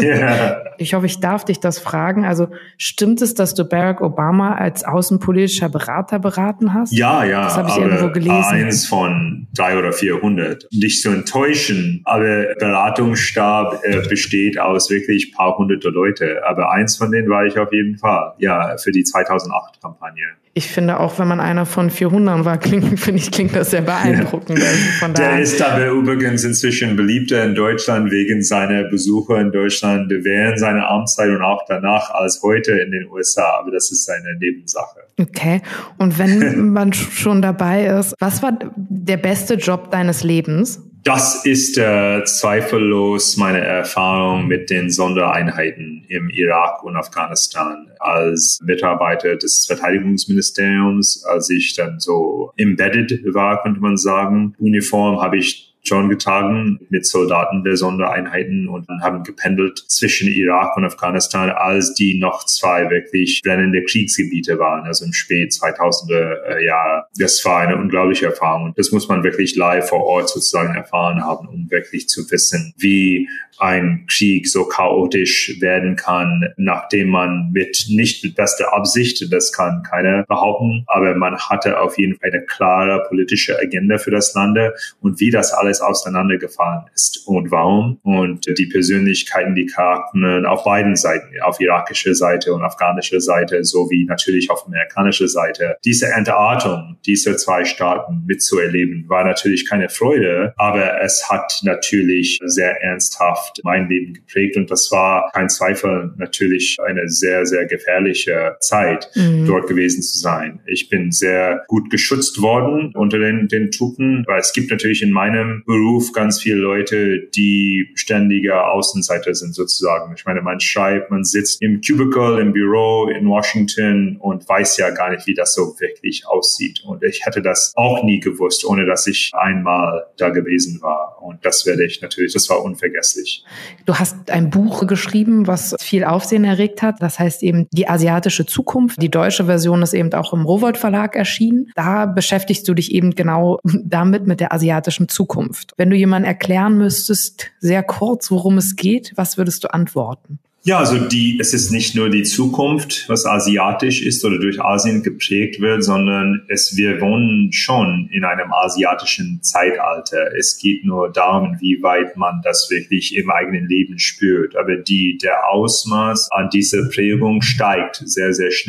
Ja. Ich hoffe, ich darf dich das fragen. Also stimmt es, dass du Barack Obama als außenpolitischer Berater beraten hast? Ja, ja. Das habe ich aber irgendwo gelesen. Eins von drei oder vierhundert. Nicht zu enttäuschen, aber Beratungsstab äh, besteht aus wirklich paar hunderte Leute. Aber eins von denen war ich auf jeden Fall. Ja, für die zweitausendacht-Kampagne. Ich finde auch, wenn man einer von vierhundert war, klingt, finde ich, klingt das sehr beeindruckend. Ja. Also von Der ist aber übrigens inzwischen beliebter in Deutschland wegen seiner Besuche in Deutschland während seiner Amtszeit und auch danach als heute in den U S A. Aber das ist eine Nebensache. Okay. Und wenn man schon dabei ist, was war der beste Job deines Lebens? Das ist äh, zweifellos meine Erfahrung mit den Sondereinheiten im Irak und Afghanistan als Mitarbeiter des Verteidigungsministeriums, als ich dann so embedded war, könnte man sagen. Uniform habe ich schon getragen mit Soldaten der Sondereinheiten und haben gependelt zwischen Irak und Afghanistan, als die noch zwei wirklich brennende Kriegsgebiete waren, also im spät zweitausender Jahre. Das war eine unglaubliche Erfahrung und das muss man wirklich live vor Ort sozusagen erfahren haben, um wirklich zu wissen, wie ein Krieg so chaotisch werden kann, nachdem man mit, nicht mit bester Absicht, das kann keiner behaupten, aber man hatte auf jeden Fall eine klare politische Agenda für das Land und wie das alles auseinandergefallen ist und warum. Und die Persönlichkeiten, die Charakteren auf beiden Seiten, auf irakischer Seite und afghanischer Seite, sowie natürlich auf amerikanischer Seite. Diese Entartung dieser zwei Staaten mitzuerleben, war natürlich keine Freude, aber es hat natürlich sehr ernsthaft mein Leben geprägt und das war kein Zweifel natürlich eine sehr, sehr gefährliche Zeit, mhm. dort gewesen zu sein. Ich bin sehr gut geschützt worden unter den, den Truppen, weil es gibt natürlich in meinem Beruf ganz viele Leute, die ständige Außenseiter sind sozusagen. Ich meine, man schreibt, man sitzt im Cubicle, im Büro in Washington und weiß ja gar nicht, wie das so wirklich aussieht. Und ich hätte das auch nie gewusst, ohne dass ich einmal da gewesen war. Und das werde ich natürlich, das war unvergesslich. Du hast ein Buch geschrieben, was viel Aufsehen erregt hat. Das heißt eben Die asiatische Zukunft. Die deutsche Version ist eben auch im Rowohlt Verlag erschienen. Da beschäftigst du dich eben genau damit, mit der asiatischen Zukunft. Wenn du jemandem erklären müsstest, sehr kurz, worum es geht, was würdest du antworten? Ja, also die, es ist nicht nur die Zukunft, was asiatisch ist oder durch Asien geprägt wird, sondern es, wir wohnen schon in einem asiatischen Zeitalter. Es geht nur darum, inwieweit man das wirklich im eigenen Leben spürt. Aber die, der Ausmaß an dieser Prägung steigt sehr, sehr schnell.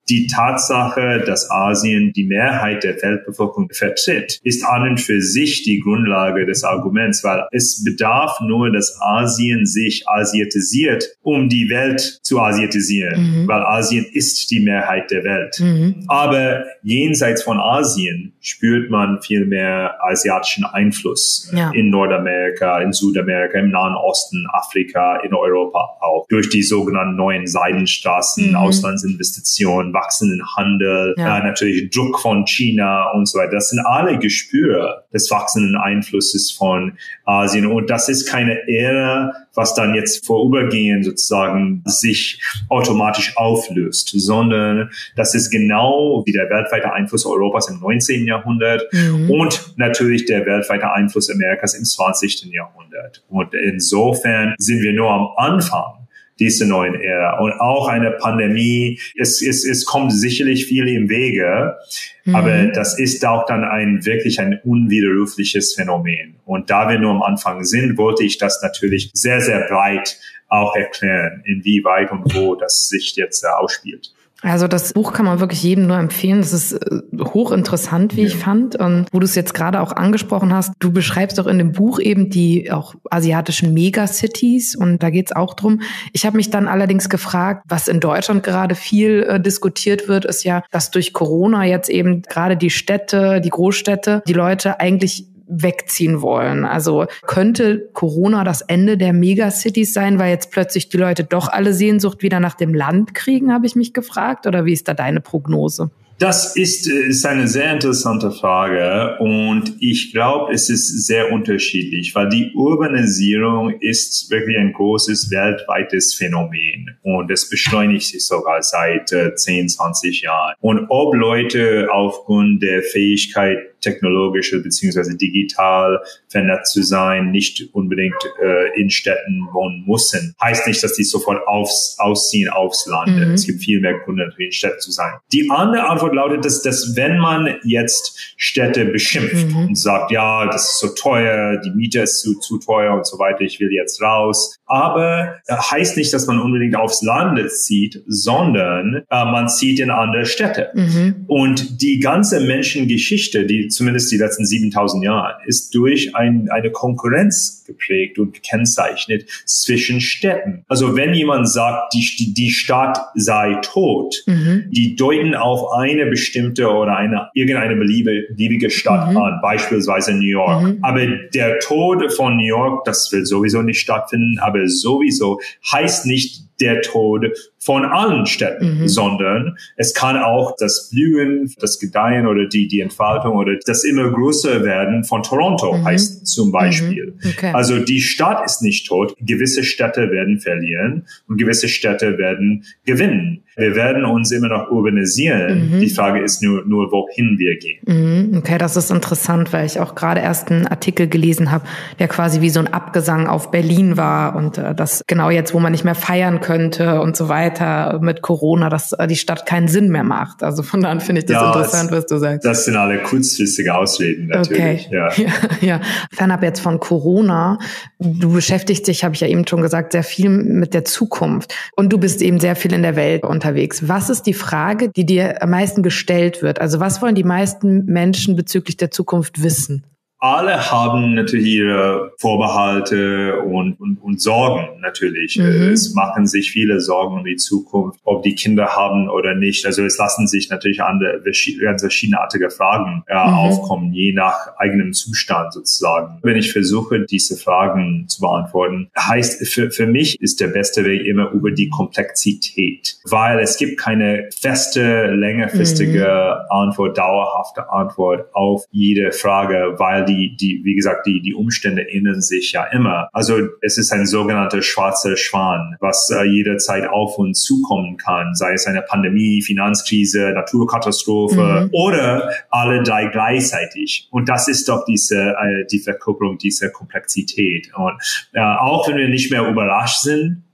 Die Tatsache, dass Asien die Mehrheit der Weltbevölkerung vertritt, ist an und für sich die Grundlage des Arguments, weil es bedarf nur, dass Asien sich asiatisiert, um die Welt zu asiatisieren, mhm. weil Asien ist die Mehrheit der Welt. Mhm. Aber jenseits von Asien spürt man viel mehr asiatischen Einfluss ja. in Nordamerika, in Südamerika, im Nahen Osten, Afrika, in Europa auch. Durch die sogenannten neuen Seidenstraßen, mhm. Auslandsinvestitionen, wachsenden Handel, ja. äh, natürlich Druck von China und so weiter. Das sind alle Gespür des wachsenden Einflusses von Asien. Und das ist keine Ära, was dann jetzt vorübergehend sozusagen sich automatisch auflöst, sondern das ist genau wie der weltweite Einfluss Europas im neunzehnten Jahrhundert mhm. und natürlich der weltweite Einfluss Amerikas im zwanzigsten Jahrhundert. Und insofern sind wir nur am Anfang diese neuen Ära. Und auch eine Pandemie, es, es, es kommt sicherlich viel im Wege, mhm. aber das ist auch dann ein wirklich ein unwiderrufliches Phänomen. Und da wir nur am Anfang sind, wollte ich das natürlich sehr, sehr breit auch erklären, inwieweit und wo das sich jetzt äh, ausspielt. Also das Buch kann man wirklich jedem nur empfehlen. Das ist hochinteressant, wie ja. ich fand. Und wo du es jetzt gerade auch angesprochen hast, du beschreibst doch in dem Buch eben die auch asiatischen Megacities und da geht's auch drum. Ich habe mich dann allerdings gefragt, was in Deutschland gerade viel äh, diskutiert wird, ist ja, dass durch Corona jetzt eben gerade die Städte, die Großstädte, die Leute eigentlich wegziehen wollen. Also könnte Corona das Ende der Megacities sein, weil jetzt plötzlich die Leute doch alle Sehnsucht wieder nach dem Land kriegen, habe ich mich gefragt. Oder wie ist da deine Prognose? Das ist, ist eine sehr interessante Frage und ich glaube, es ist sehr unterschiedlich, weil die Urbanisierung ist wirklich ein großes weltweites Phänomen und es beschleunigt sich sogar seit äh, zehn, zwanzig Jahren. Und ob Leute aufgrund der Fähigkeit, technologisch bzw. digital vernetzt zu sein, nicht unbedingt äh, in Städten wohnen müssen, heißt nicht, dass die sofort aufs, ausziehen aufs Land. Mhm. Es gibt viel mehr Gründe, in Städten zu sein. Die andere Antwort lautet, dass, dass wenn man jetzt Städte beschimpft mhm. und sagt, ja, das ist so teuer, die Miete ist zu, zu teuer und so weiter, ich will jetzt raus. Aber äh, heißt nicht, dass man unbedingt aufs Land zieht, sondern äh, man zieht in andere Städte. Mhm. Und die ganze Menschengeschichte, die zumindest die letzten siebentausend Jahre, ist durch ein, eine Konkurrenz geprägt und gekennzeichnet zwischen Städten. Also wenn jemand sagt, die, die Stadt sei tot, mhm. die deuten auf eine bestimmte oder eine irgendeine beliebige Stadt mhm. an, beispielsweise New York. Mhm. Aber der Tod von New York, das will sowieso nicht stattfinden, aber sowieso heißt nicht der Tod von allen Städten, mhm. sondern es kann auch das Blühen, das Gedeihen oder die, die Entfaltung oder das immer größer werden von Toronto mhm. heißt zum Beispiel. Mhm. Okay. Also die Stadt ist nicht tot. Gewisse Städte werden verlieren und gewisse Städte werden gewinnen. Wir werden uns immer noch urbanisieren. Mhm. Die Frage ist nur, nur, wohin wir gehen. Mhm. Okay, das ist interessant, weil ich auch gerade erst einen Artikel gelesen habe, der quasi wie so ein Abgesang auf Berlin war und äh, das genau jetzt, wo man nicht mehr feiern könnte und so weiter mit Corona, dass äh, die Stadt keinen Sinn mehr macht. Also von daher finde ich das ja, interessant, was du sagst. Das sind alle kurzfristige Ausreden natürlich. Okay. Ja. Ja, ja. Fernab jetzt von Corona, du beschäftigst dich, habe ich ja eben schon gesagt, sehr viel mit der Zukunft und du bist eben sehr viel in der Welt unterwegs. Was ist die Frage, die dir am meisten gestellt wird? Also was wollen die meisten Menschen bezüglich der Zukunft wissen? Alle haben natürlich ihre Vorbehalte und, und, und Sorgen natürlich. Mhm. Es machen sich viele Sorgen um die Zukunft, ob die Kinder haben oder nicht. Also es lassen sich natürlich andere, ganz verschiedenartige Fragen äh, mhm. aufkommen, je nach eigenem Zustand sozusagen. Wenn ich versuche, diese Fragen zu beantworten, heißt für, für mich ist der beste Weg immer über die Komplexität, weil es gibt keine feste, längerfristige mhm. Antwort, dauerhafte Antwort auf jede Frage, weil die Die, die, wie gesagt, die, die Umstände ändern sich ja immer. Also es ist ein sogenannter schwarzer Schwan, was äh, jederzeit auf uns zukommen kann, sei es eine Pandemie, Finanzkrise, Naturkatastrophe mhm. oder alle drei gleichzeitig. Und das ist doch diese, äh, die Verkörperung dieser Komplexität. Und äh, auch wenn wir nicht mehr überrascht sind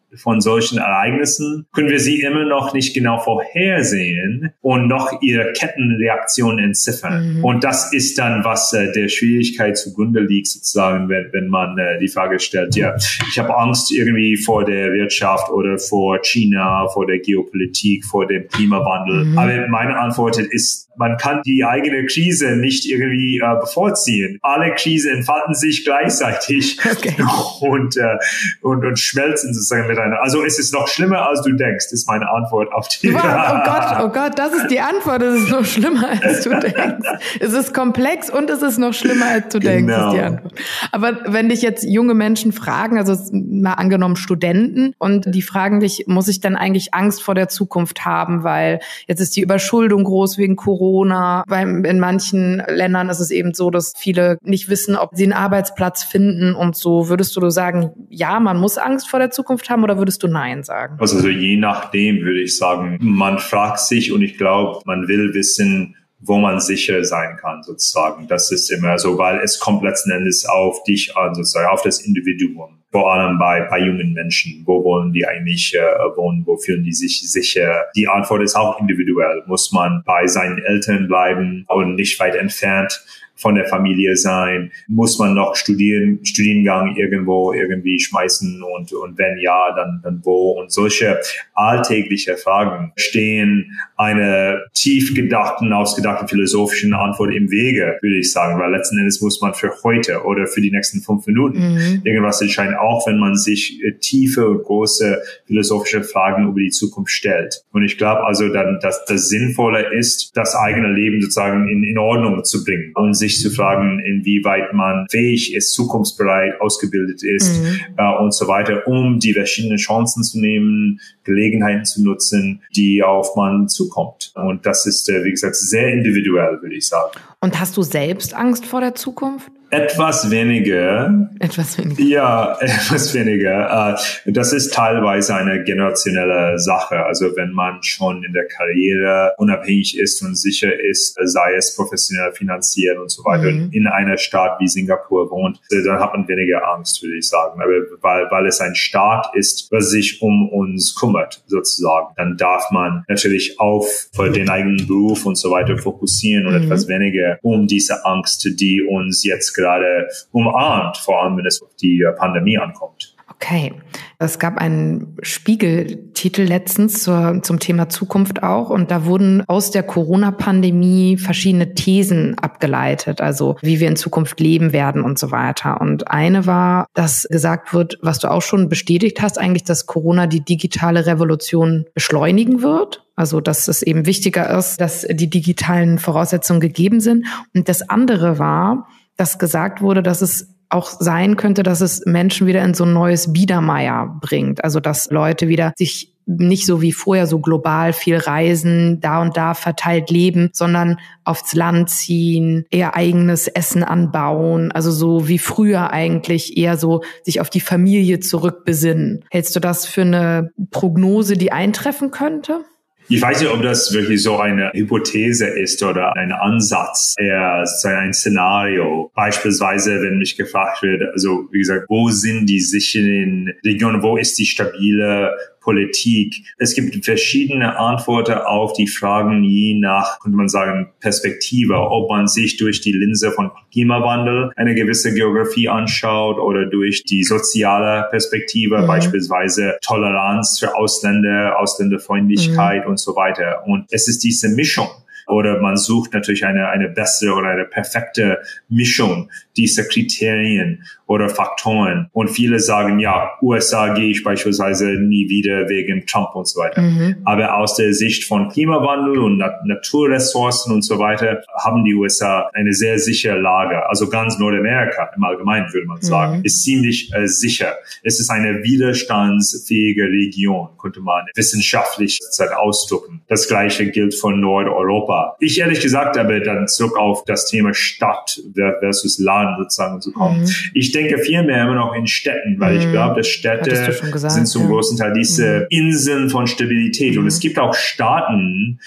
von solchen Ereignissen können wir sie immer noch nicht genau vorhersehen und noch ihre Kettenreaktion entziffern. Mhm. Und das ist dann, was äh, der Schwierigkeit zugrunde liegt, sozusagen, wenn, wenn man äh, die Frage stellt, ja, ich habe Angst irgendwie vor der Wirtschaft oder vor China, vor der Geopolitik, vor dem Klimawandel. Mhm. Aber meine Antwort ist, man kann die eigene Krise nicht irgendwie äh, bevorziehen. Alle Krisen entfalten sich gleichzeitig okay. und, äh, und, und schmelzen sozusagen miteinander. Also es ist noch schlimmer, als du denkst, ist meine Antwort auf die wow, oh Gott, oh Gott, das ist die Antwort. Es ist noch schlimmer, als du denkst. Es ist komplex und es ist noch schlimmer, als du denkst, genau. ist die Antwort. Aber wenn dich jetzt junge Menschen fragen, also mal angenommen Studenten, und die fragen dich, muss ich denn eigentlich Angst vor der Zukunft haben, weil jetzt ist die Überschuldung groß wegen Corona, weil in manchen Ländern ist es eben so, dass viele nicht wissen, ob sie einen Arbeitsplatz finden und so. Würdest du sagen, ja, man muss Angst vor der Zukunft haben, oder würdest du Nein sagen? Also, also je nachdem würde ich sagen, man fragt sich, und ich glaube, man will wissen, wo man sicher sein kann, sozusagen. Das ist immer so, weil es kommt letzten Endes auf dich an, sozusagen, auf das Individuum. Vor allem bei, bei jungen Menschen. Wo wollen die eigentlich äh, wohnen? Wo fühlen die sich sicher? Die Antwort ist auch individuell. Muss man bei seinen Eltern bleiben und nicht weit entfernt von der Familie sein? Muss man noch studieren, Studiengang irgendwo irgendwie schmeißen, und, und wenn ja, dann, dann wo? Und solche alltägliche Fragen stehen einer tief gedachten, ausgedachten philosophischen Antwort im Wege, würde ich sagen, weil letzten Endes muss man für heute oder für die nächsten fünf Minuten mhm. irgendwas entscheiden, auch wenn man sich äh, tiefe und große philosophische Fragen über die Zukunft stellt. Und ich glaube also dann, dass das Sinnvolle ist, das eigene Leben sozusagen in, in Ordnung zu bringen und sich zu fragen, inwieweit man fähig ist, zukunftsbereit, ausgebildet ist mhm. äh, und so weiter, um die verschiedenen Chancen zu nehmen, Gelegenheiten zu nutzen, die auf man zukommt. Und das ist, äh, wie gesagt, sehr individuell, würde ich sagen. Und hast du selbst Angst vor der Zukunft? Etwas weniger. Etwas weniger. Ja, etwas weniger. Das ist teilweise eine generationelle Sache. Also wenn man schon in der Karriere unabhängig ist und sicher ist, sei es professionell, finanziell und so weiter, mhm. in einer Stadt wie Singapur wohnt, dann hat man weniger Angst, würde ich sagen. Aber weil, weil es ein Staat ist, was sich um uns kümmert, sozusagen, dann darf man natürlich auf den eigenen Beruf und so weiter fokussieren und mhm. etwas weniger um diese Angst, die uns jetzt gerade umarmt, vor allem wenn es auf die Pandemie ankommt. Okay. Es gab einen Spiegel-Titel letztens zur, zum Thema Zukunft auch, und da wurden aus der Corona-Pandemie verschiedene Thesen abgeleitet, also wie wir in Zukunft leben werden und so weiter. Und eine war, dass gesagt wird, was du auch schon bestätigt hast, eigentlich, dass Corona die digitale Revolution beschleunigen wird. Also, dass es eben wichtiger ist, dass die digitalen Voraussetzungen gegeben sind. Und das andere war, dass gesagt wurde, dass es auch sein könnte, dass es Menschen wieder in so ein neues Biedermeier bringt. Also, dass Leute wieder sich nicht so wie vorher so global viel reisen, da und da verteilt leben, sondern aufs Land ziehen, eher eigenes Essen anbauen. Also so wie früher eigentlich, eher so sich auf die Familie zurückbesinnen. Hältst du das für eine Prognose, die eintreffen könnte? Ich weiß nicht, ob das wirklich so eine Hypothese ist oder ein Ansatz, eher ein Szenario. Beispielsweise, wenn mich gefragt wird, also wie gesagt, wo sind die sicheren Regionen, wo ist die stabile Politik? Es gibt verschiedene Antworten auf die Fragen, je nach, könnte man sagen, Perspektive. Ob man sich durch die Linse von Klimawandel eine gewisse Geografie anschaut oder durch die soziale Perspektive, mhm. beispielsweise Toleranz für Ausländer, Ausländerfreundlichkeit mhm. und so weiter. Und es ist diese Mischung. Oder man sucht natürlich eine, eine bessere oder eine perfekte Mischung dieser Kriterien oder Faktoren. Und viele sagen, ja, U S A gehe ich beispielsweise nie wieder wegen Trump und so weiter. Mhm. Aber aus der Sicht von Klimawandel und Nat- Naturressourcen und so weiter haben die U S A eine sehr sichere Lage. Also ganz Nordamerika im Allgemeinen, würde man sagen, mhm. ist ziemlich äh, sicher. Es ist eine widerstandsfähige Region, könnte man wissenschaftlich ausdrücken. Das Gleiche gilt für Nordeuropa. Ich ehrlich gesagt, aber dann zurück auf das Thema Stadt versus Land sozusagen zu kommen. Mhm. Ich denke vielmehr immer noch in Städten, weil mhm. ich glaube, dass Städte gesagt, sind zum ja. großen Teil diese mhm. Inseln von Stabilität. Mhm. Und es gibt auch Staaten,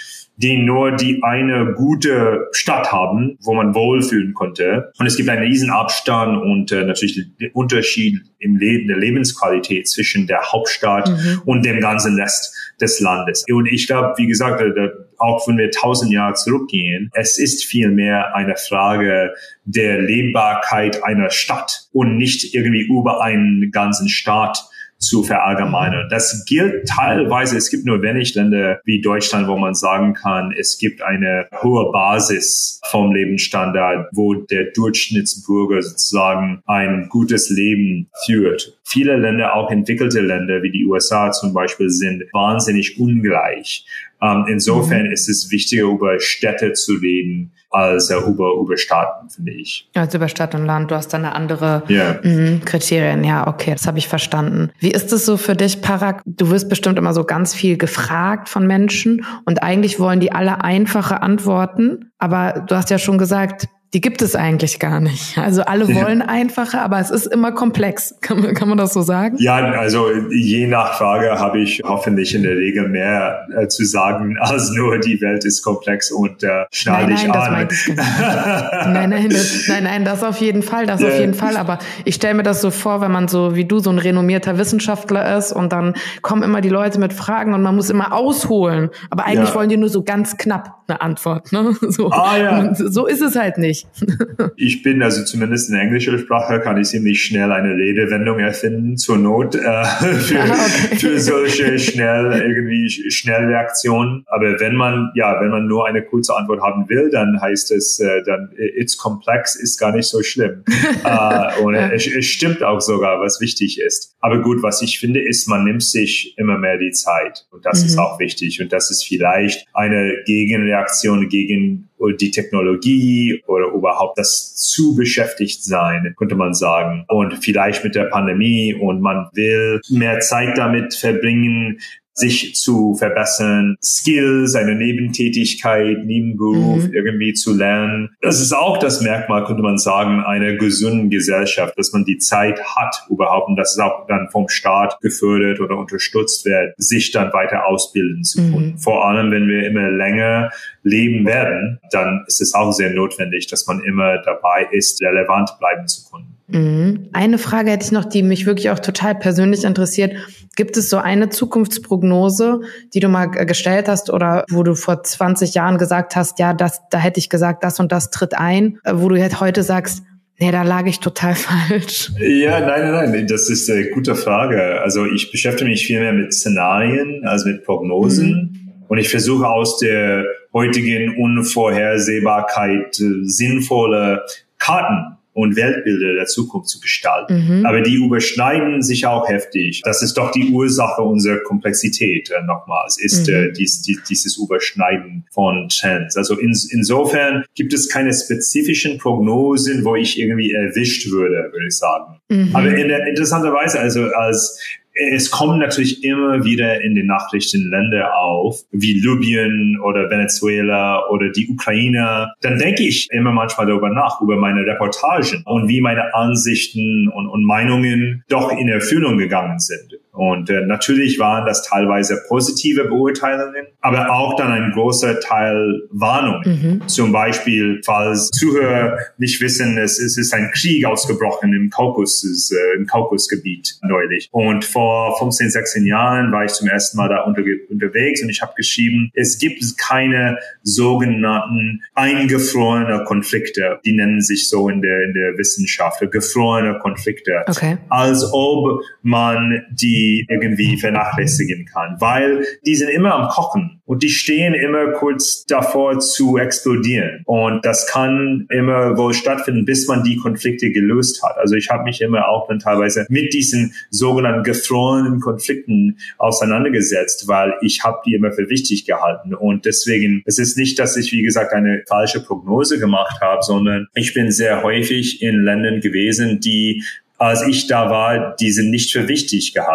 die nur die eine gute Stadt haben, wo man wohlfühlen konnte. Und es gibt einen riesen Abstand und äh, natürlich den Unterschied im Leben, der Lebensqualität zwischen der Hauptstadt mhm. und dem ganzen Rest des Landes. Und ich glaube, wie gesagt, auch wenn wir tausend Jahre zurückgehen, es ist vielmehr eine Frage der Lebbarkeit einer Stadt und nicht irgendwie über einen ganzen Staat zu verallgemeinern. Das gilt teilweise, es gibt nur wenig Länder wie Deutschland, wo man sagen kann, es gibt eine hohe Basis vom Lebensstandard, wo der Durchschnittsbürger sozusagen ein gutes Leben führt. Viele Länder, auch entwickelte Länder wie die U S A zum Beispiel, sind wahnsinnig ungleich. Um, insofern mhm. ist es wichtiger, über Städte zu reden, als uh, über, über Staaten, finde ich. Also über Stadt und Land, du hast da eine andere yeah. mh, Kriterien. Ja, okay, das habe ich verstanden. Wie ist es so für dich, Parag? Du wirst bestimmt immer so ganz viel gefragt von Menschen und eigentlich wollen die alle einfache Antworten, aber du hast ja schon gesagt, die gibt es eigentlich gar nicht. Also alle wollen ja. einfache, aber es ist immer komplex. Kann man, kann man das so sagen? Ja, also je nach Frage habe ich hoffentlich in der Regel mehr äh, zu sagen, als nur die Welt ist komplex und äh, schnall dich an. Das meinte ich genau. nein, nein, das, nein, nein, das auf jeden Fall, das ja. auf jeden Fall. Aber ich stelle mir das so vor, wenn man so wie du so ein renommierter Wissenschaftler ist und dann kommen immer die Leute mit Fragen und man muss immer ausholen. Aber eigentlich ja. wollen die nur so ganz knapp eine Antwort. Ne? So, ah, ja. so ist es halt nicht. Ich bin also zumindest in englischer Sprache kann ich ziemlich schnell eine Redewendung erfinden zur Not äh, für, ah, okay. für solche schnell irgendwie Schnellreaktionen. Aber wenn man ja, wenn man nur eine kurze Antwort haben will, dann heißt es äh, dann it's complex ist gar nicht so schlimm. äh, und ja. es, es stimmt auch sogar, was wichtig ist. Aber gut, was ich finde, ist, man nimmt sich immer mehr die Zeit und das mhm. ist auch wichtig und das ist vielleicht eine Gegenreaktion gegen die Technologie oder überhaupt das zu beschäftigt sein, könnte man sagen. Und vielleicht mit der Pandemie und man will mehr Zeit damit verbringen, sich zu verbessern, Skills, eine Nebentätigkeit, Nebenberuf mhm. irgendwie zu lernen. Das ist auch das Merkmal, könnte man sagen, einer gesunden Gesellschaft, dass man die Zeit hat überhaupt und dass es auch dann vom Staat gefördert oder unterstützt wird, sich dann weiter ausbilden zu können. Mhm. Vor allem, wenn wir immer länger leben werden, dann ist es auch sehr notwendig, dass man immer dabei ist, relevant bleiben zu können. Mhm. Eine Frage hätte ich noch, die mich wirklich auch total persönlich interessiert. Gibt es so eine Zukunftsprognose, die du mal gestellt hast oder wo du vor zwanzig Jahren gesagt hast, ja, das, da hätte ich gesagt, das und das tritt ein, wo du jetzt heute sagst, nee, da lag ich total falsch? Ja, nein, nein, nein, das ist eine gute Frage. Also ich beschäftige mich viel mehr mit Szenarien als mit Prognosen. Mhm. Und ich versuche aus der heutigen Unvorhersehbarkeit äh, sinnvolle Karten und Weltbilder der Zukunft zu gestalten. Mhm. Aber die überschneiden sich auch heftig. Das ist doch die Ursache unserer Komplexität, äh, nochmals, ist mhm. äh, dies, dies, dieses Überschneiden von Trends. Also in, insofern gibt es keine spezifischen Prognosen, wo ich irgendwie erwischt würde, würde ich sagen. Mhm. Aber in der, interessanterweise, also als es kommen natürlich immer wieder in den Nachrichten Länder auf, wie Libyen oder Venezuela oder die Ukraine. Dann denke ich immer manchmal darüber nach, über meine Reportagen und wie meine Ansichten und, und Meinungen doch in Erfüllung gegangen sind. Und äh, natürlich waren das teilweise positive Beurteilungen, aber auch dann ein großer Teil Warnungen. Mhm. Zum Beispiel, falls Zuhörer nicht wissen, es, es ist ein Krieg ausgebrochen im Kaukasus, äh, im Kaukusgebiet neulich. Und vor fünfzehn, sechzehn Jahren war ich zum ersten Mal da unter, unterwegs und ich habe geschrieben, es gibt keine sogenannten eingefrorene Konflikte. Die nennen sich so in der, in der Wissenschaft, gefrorene Konflikte. Okay. Als ob man die irgendwie vernachlässigen kann, weil die sind immer am Kochen und die stehen immer kurz davor zu explodieren und das kann immer wohl stattfinden, bis man die Konflikte gelöst hat. Also ich habe mich immer auch dann teilweise mit diesen sogenannten gefrorenen Konflikten auseinandergesetzt, weil ich habe die immer für wichtig gehalten und deswegen, es ist nicht, dass ich wie gesagt eine falsche Prognose gemacht habe, sondern ich bin sehr häufig in Ländern gewesen, die als ich da war, die sind nicht für wichtig gehalten.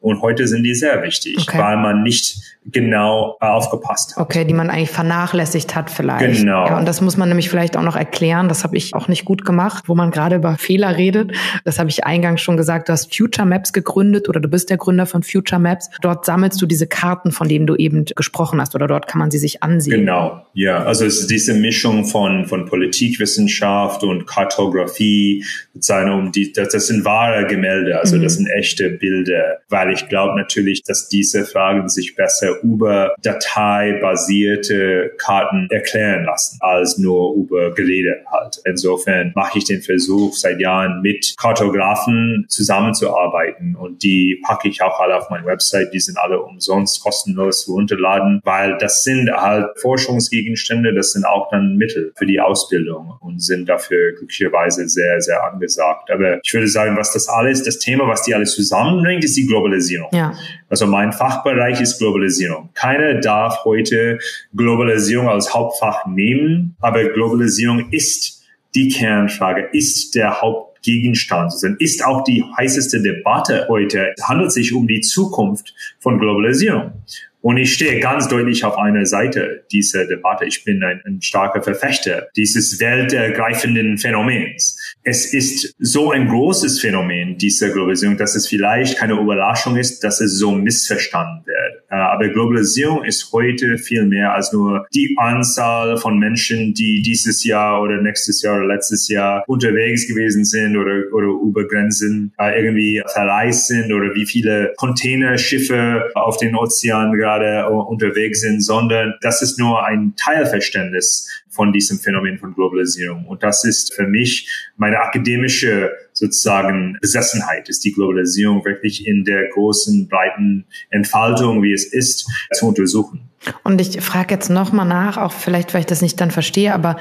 Und heute sind die sehr wichtig, okay. weil man nicht genau aufgepasst hat. Okay, die man eigentlich vernachlässigt hat vielleicht. Genau. Ja, und das muss man nämlich vielleicht auch noch erklären. Das habe ich auch nicht gut gemacht, wo man gerade über Fehler redet. Das habe ich eingangs schon gesagt. Du hast Future Maps gegründet oder du bist der Gründer von Future Maps. Dort sammelst du diese Karten, von denen du eben gesprochen hast, oder dort kann man sie sich ansehen. Genau, ja. Also es ist diese Mischung von von Politikwissenschaft und Kartografie, sozusagen um die, das, das sind wahre Gemälde, also mhm. das sind echte Bilder, weil ich glaube natürlich, dass diese Fragen sich besser über dateibasierte Karten erklären lassen, als nur über Gerede halt. Insofern mache ich den Versuch seit Jahren mit Kartografen zusammenzuarbeiten und die packe ich auch alle auf meine Website, die sind alle umsonst kostenlos zu runterladen, weil das sind halt Forschungsgegenstände, das sind auch dann Mittel für die Ausbildung und sind dafür glücklicherweise sehr, sehr angesagt. Aber ich würde sagen, was das alles, das Thema, was die alles zusammenbringt, ist die Globalisierung. Ja. Also mein Fachbereich ist Globalisierung. Keiner darf heute Globalisierung als Hauptfach nehmen, aber Globalisierung ist die Kernfrage, ist der Hauptgegenstand, ist auch die heißeste Debatte heute. Es handelt sich um die Zukunft von Globalisierung. Und ich stehe ganz deutlich auf einer Seite dieser Debatte. Ich bin ein, ein starker Verfechter dieses weltergreifenden Phänomens. Es ist so ein großes Phänomen, diese Globalisierung, dass es vielleicht keine Überraschung ist, dass es so missverstanden wird. Aber Globalisierung ist heute viel mehr als nur die Anzahl von Menschen, die dieses Jahr oder nächstes Jahr oder letztes Jahr unterwegs gewesen sind oder, oder über Grenzen irgendwie verreist sind oder wie viele Containerschiffe auf den Ozeanen gerade unterwegs sind, sondern das ist nur ein Teilverständnis von diesem Phänomen von Globalisierung. Und das ist für mich meine akademische sozusagen Besessenheit, ist die Globalisierung wirklich in der großen, breiten Entfaltung, wie es ist, zu untersuchen. Und ich frage jetzt nochmal nach, auch vielleicht, weil ich das nicht dann verstehe, aber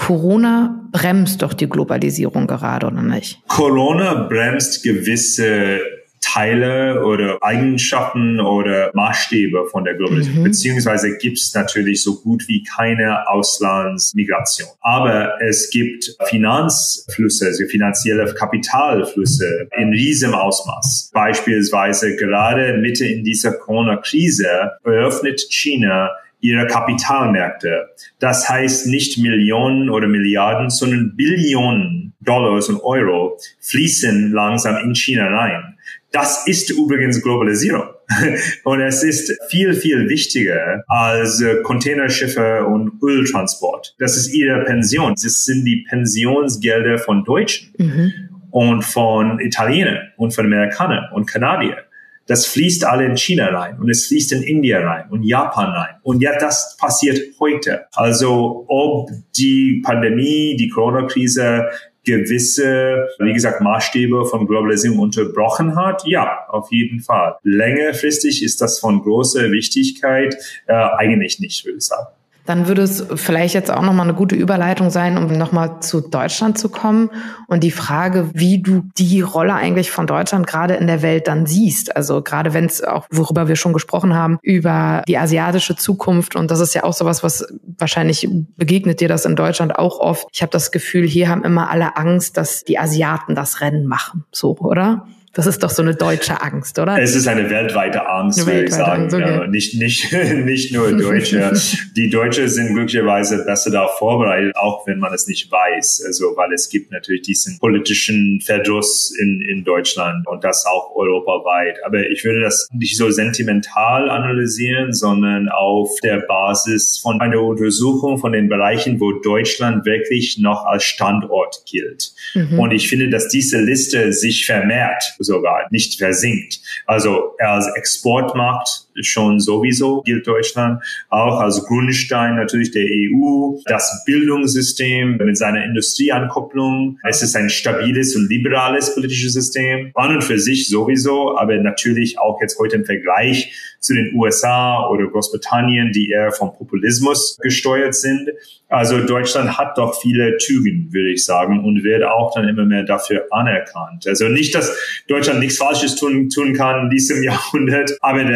Corona bremst doch die Globalisierung gerade, oder nicht? Corona bremst gewisse Teile oder Eigenschaften oder Maßstäbe von der Globalisierung. Mhm. Beziehungsweise gibt es natürlich so gut wie keine Auslandsmigration. Aber es gibt Finanzflüsse, also finanzielle Kapitalflüsse in riesem Ausmaß. Beispielsweise gerade Mitte in dieser Corona-Krise eröffnet China ihre Kapitalmärkte. Das heißt nicht Millionen oder Milliarden, sondern Billionen Dollars und Euro fließen langsam in China rein. Das ist übrigens Globalisierung. Und es ist viel, viel wichtiger als Containerschiffe und Öltransport. Das ist ihre Pension. Das sind die Pensionsgelder von Deutschen mhm. und von Italienern und von Amerikanern und Kanadiern. Das fließt alle in China rein und es fließt in Indien rein und Japan rein. Und ja, das passiert heute. Also ob die Pandemie, die Corona-Krise gewisse, wie gesagt, Maßstäbe von Globalisierung unterbrochen hat? Ja, auf jeden Fall. Längerfristig ist das von großer Wichtigkeit äh, eigentlich nicht, würde ich sagen. Dann würde es vielleicht jetzt auch nochmal eine gute Überleitung sein, um nochmal zu Deutschland zu kommen und die Frage, wie du die Rolle eigentlich von Deutschland gerade in der Welt dann siehst. Also gerade wenn es auch, worüber wir schon gesprochen haben, über die asiatische Zukunft, und das ist ja auch sowas, was wahrscheinlich begegnet dir das in Deutschland auch oft. Ich habe das Gefühl, hier haben immer alle Angst, dass die Asiaten das Rennen machen. So, oder? Das ist doch so eine deutsche Angst, oder? Es ist eine weltweite Angst, würde ich sagen. Angst, okay. ja, nicht, nicht, nicht nur Deutsche. Die Deutschen sind glücklicherweise besser darauf vorbereitet, auch wenn man es nicht weiß. Also, weil es gibt natürlich diesen politischen Verdruss in, in Deutschland und das auch europaweit. Aber ich würde das nicht so sentimental analysieren, sondern auf der Basis von einer Untersuchung von den Bereichen, wo Deutschland wirklich noch als Standort gilt. Mhm. Und ich finde, dass diese Liste sich vermehrt, sogar nicht versinkt. Also als Exportmarkt schon sowieso gilt Deutschland, auch als Grundstein natürlich der E U, das Bildungssystem mit seiner Industrieankopplung. Es ist ein stabiles und liberales politisches System, an und für sich sowieso, aber natürlich auch jetzt heute im Vergleich zu den U S A oder Großbritannien, die eher vom Populismus gesteuert sind. Also Deutschland hat doch viele Tugenden, würde ich sagen, und wird auch dann immer mehr dafür anerkannt. Also nicht, dass Deutschland nichts Falsches tun, tun kann in diesem Jahrhundert, aber der Staat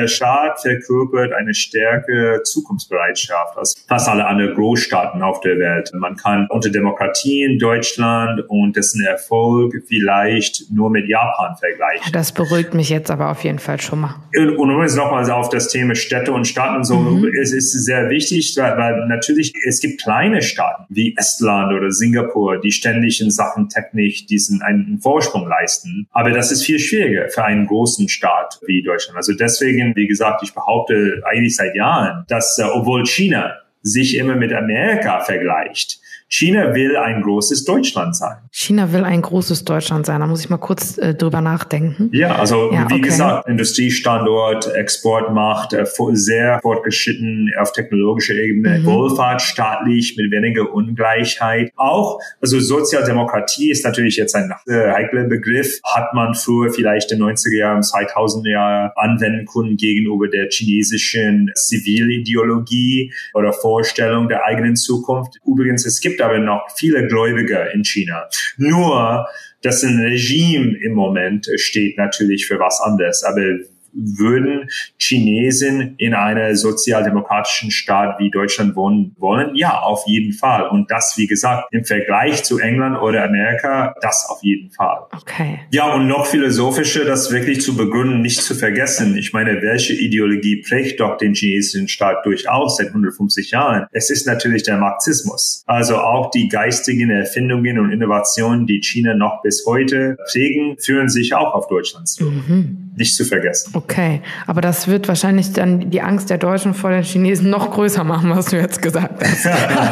Staat verkörpert eine stärkere Zukunftsbereitschaft als fast alle anderen Großstaaten auf der Welt. Man kann unter Demokratien Deutschland und dessen Erfolg vielleicht nur mit Japan vergleichen. Das beruhigt mich jetzt aber auf jeden Fall schon mal. Und, und übrigens nochmal auf das Thema Städte und Staaten und so. Mhm. Es ist sehr wichtig, weil, weil natürlich es gibt kleine Staaten wie Estland oder Singapur, die ständig in Sachen Technik diesen einen Vorsprung leisten. Aber das ist viel schwieriger für einen großen Staat wie Deutschland. Also deswegen, wie gesagt, ich behaupte eigentlich seit Jahren, dass äh, obwohl China sich immer mit Amerika vergleicht, China will ein großes Deutschland sein. China will ein großes Deutschland sein. Da muss ich mal kurz äh, drüber nachdenken. Ja, also ja, wie okay. gesagt, Industriestandort, Exportmacht, äh, sehr fortgeschritten auf technologischer Ebene, mhm. wohlfahrtsstaatlich mit weniger Ungleichheit. Auch, also Sozialdemokratie ist natürlich jetzt ein äh, heikler Begriff. Hat man früher vielleicht in den neunziger Jahren, zweitausender Jahren anwenden können gegenüber der chinesischen Zivilideologie oder Vorstellung der eigenen Zukunft. Übrigens, es gibt aber noch viele Gläubiger in China. Nur, das Regime im Moment steht natürlich für was anderes. Aber würden Chinesen in einer sozialdemokratischen Staat wie Deutschland wohnen wollen? Ja, auf jeden Fall. Und das, wie gesagt, im Vergleich zu England oder Amerika, das auf jeden Fall. Okay. Ja, und noch philosophischer, das wirklich zu begründen, nicht zu vergessen. Ich meine, welche Ideologie prägt doch den chinesischen Staat durchaus seit hundertfünfzig Jahren? Es ist natürlich der Marxismus. Also auch die geistigen Erfindungen und Innovationen, die China noch bis heute prägen, führen sich auch auf Deutschland zu. Mhm. Nicht zu vergessen. Okay, aber das wird wahrscheinlich dann die Angst der Deutschen vor den Chinesen noch größer machen, was du jetzt gesagt hast.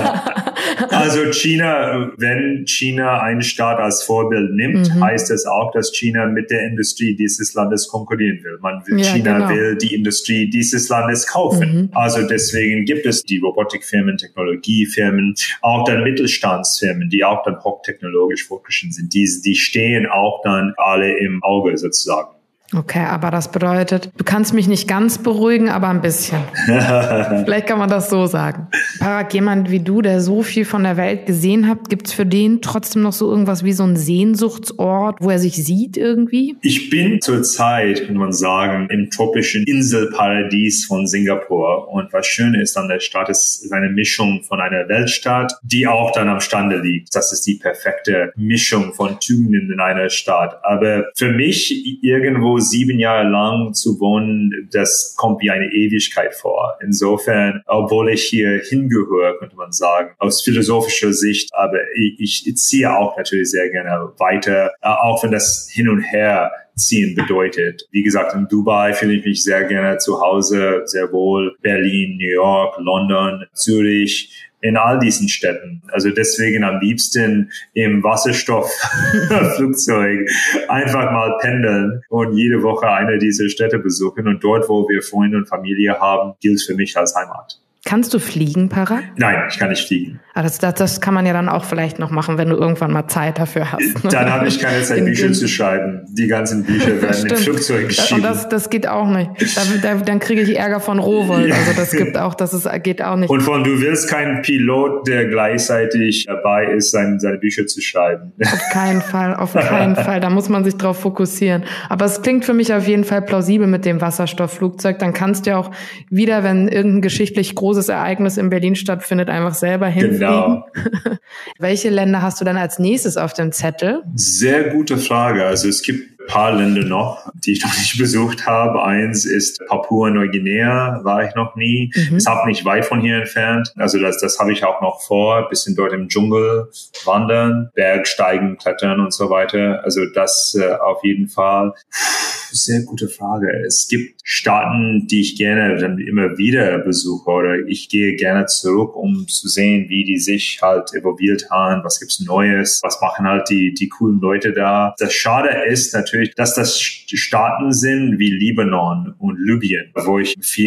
Also China, wenn China einen Staat als Vorbild nimmt, mhm. heißt es auch, dass China mit der Industrie dieses Landes konkurrieren will. Man will, ja, China genau. will die Industrie dieses Landes kaufen. Mhm. Also deswegen gibt es die Robotikfirmen, Technologiefirmen, auch dann Mittelstandsfirmen, die auch dann hochtechnologisch fortgeschritten sind. Die, die stehen auch dann alle im Auge sozusagen. Okay, aber das bedeutet, du kannst mich nicht ganz beruhigen, aber ein bisschen. Vielleicht kann man das so sagen. Parag, jemand wie du, der so viel von der Welt gesehen hat, gibt's für den trotzdem noch so irgendwas wie so ein Sehnsuchtsort, wo er sich sieht irgendwie? Ich bin zurzeit, kann man sagen, im tropischen Inselparadies von Singapur. Und was schön ist an der Stadt, ist, ist eine Mischung von einer Weltstadt, die auch dann am Strande liegt. Das ist die perfekte Mischung von Tugenden in einer Stadt. Aber für mich irgendwo sieben Jahre lang zu wohnen, das kommt wie eine Ewigkeit vor. Insofern, obwohl ich hier hingehöre, könnte man sagen, aus philosophischer Sicht, aber ich, ich ziehe auch natürlich sehr gerne weiter, auch wenn das Hin und Her ziehen bedeutet. Wie gesagt, in Dubai fühle ich mich sehr gerne zu Hause, sehr wohl. Berlin, New York, London, Zürich, in all diesen Städten. Also deswegen am liebsten im Wasserstoffflugzeug einfach mal pendeln und jede Woche eine dieser Städte besuchen. Und dort, wo wir Freunde und Familie haben, gilt für mich als Heimat. Kannst du fliegen, Parag? Nein, ich kann nicht fliegen. Ah, das, das, das kann man ja dann auch vielleicht noch machen, wenn du irgendwann mal Zeit dafür hast. Ne? Dann habe ich keine Zeit, Bücher in, zu schreiben. Die ganzen Bücher werden im Flugzeug geschrieben. Und das, das geht auch nicht. Da, da, dann kriege ich Ärger von Rowold. Ja. Also das gibt auch, das ist, geht auch nicht. Und von du willst keinen Pilot, der gleichzeitig dabei ist, seine, seine Bücher zu schreiben. Auf keinen Fall, auf keinen Fall. Da muss man sich drauf fokussieren. Aber es klingt für mich auf jeden Fall plausibel mit dem Wasserstoffflugzeug. Dann kannst du ja auch wieder, wenn irgendein geschichtlich großes Ereignis in Berlin stattfindet, einfach selber hinfliegen. Genau. Welche Länder hast du dann als nächstes auf dem Zettel? Sehr gute Frage. Also es gibt ein paar Länder noch, die ich noch nicht besucht habe. Eins ist Papua-Neuguinea, war ich noch nie. Mhm. Ist auch nicht weit von hier entfernt. Also das, das habe ich auch noch vor. Bisschen dort im Dschungel wandern, Bergsteigen, klettern und so weiter. Also das äh, auf jeden Fall. Sehr gute Frage. Es gibt Staaten, die ich gerne dann immer wieder besuche oder ich gehe gerne zurück, um zu sehen, wie die sich halt evolviert haben, was gibt's Neues, was machen halt die die coolen Leute da. Das Schade ist natürlich, dass das Staaten sind wie Libanon und Libyen, wo ich viel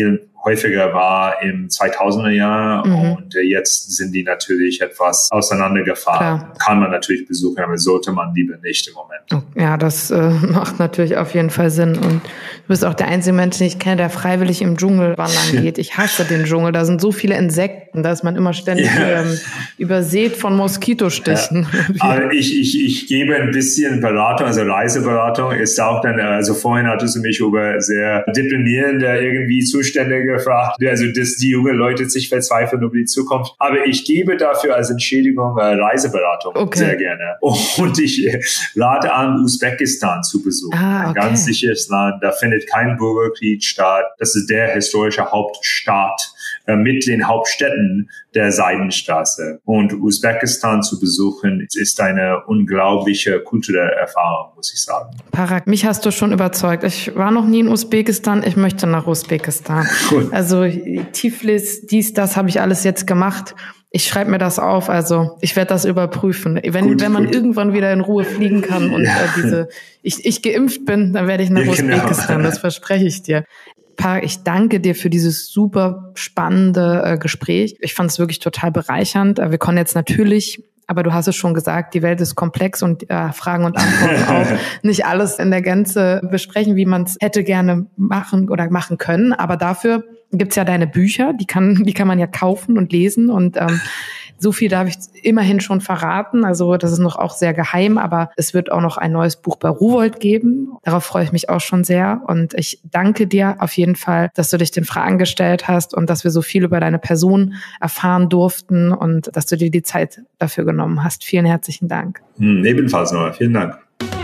häufiger war im zweitausender Jahr mhm. und äh, jetzt sind die natürlich etwas auseinandergefahren. Klar. Kann man natürlich besuchen, aber sollte man lieber nicht im Moment. Ja, das äh, macht natürlich auf jeden Fall Sinn und du bist auch der einzige Mensch, den ich kenne, der freiwillig im Dschungel wandern geht. Ich hasse den Dschungel, da sind so viele Insekten, da ist man immer ständig yeah. ähm, übersät von Moskitostichen. Ja. Aber ich, ich, ich gebe ein bisschen Beratung, also Reiseberatung ist auch dann, also vorhin hattest du mich über sehr deprimierende irgendwie Zustände gefragt, also dass die jungen Leute sich verzweifeln über die Zukunft. Aber ich gebe dafür als Entschädigung äh, Reiseberatung okay. sehr gerne. Und ich äh, rate an, Usbekistan zu besuchen. Ah, okay. Ein ganz sicheres Land, da findet kein Bürgerkrieg statt. Das ist der historische Hauptstaat äh, mit den Hauptstädten der Seidenstraße. Und Usbekistan zu besuchen ist eine unglaubliche kulturelle Erfahrung, muss ich sagen. Parag, mich hast du schon überzeugt. Ich war noch nie in Usbekistan, ich möchte nach Usbekistan. Cool. Also Tiflis, dies, das habe ich alles jetzt gemacht. Ich schreibe mir das auf, also ich werde das überprüfen. Wenn, gut, wenn man gut. irgendwann wieder in Ruhe fliegen kann und ja. äh, diese ich, ich geimpft bin, dann werde ich nach ja, Usbekistan, genau. Das verspreche ich dir. Parag, ich danke dir für dieses super spannende äh, Gespräch. Ich fand es wirklich total bereichernd. Wir konnten jetzt natürlich, aber du hast es schon gesagt, die Welt ist komplex und äh, Fragen und Antworten auch nicht alles in der Gänze besprechen, wie man es hätte gerne machen oder machen können. Aber dafür gibt's ja deine Bücher, die kann, die kann man ja kaufen und lesen und ähm, so viel darf ich immerhin schon verraten. Also das ist noch auch sehr geheim, aber es wird auch noch ein neues Buch bei Rowohlt geben. Darauf freue ich mich auch schon sehr. Und ich danke dir auf jeden Fall, dass du dich den Fragen gestellt hast und dass wir so viel über deine Person erfahren durften und dass du dir die Zeit dafür genommen hast. Vielen herzlichen Dank. Hm, ebenfalls, Nora. Vielen Dank.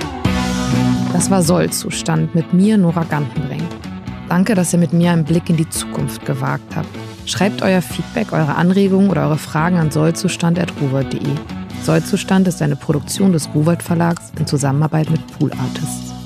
Das war Sollzustand mit mir, Nora Gantenbrink. Danke, dass ihr mit mir einen Blick in die Zukunft gewagt habt. Schreibt euer Feedback, eure Anregungen oder eure Fragen an sollzustand at rowohlt punkt de. Sollzustand ist eine Produktion des Rowohlt Verlags in Zusammenarbeit mit Pool Artists.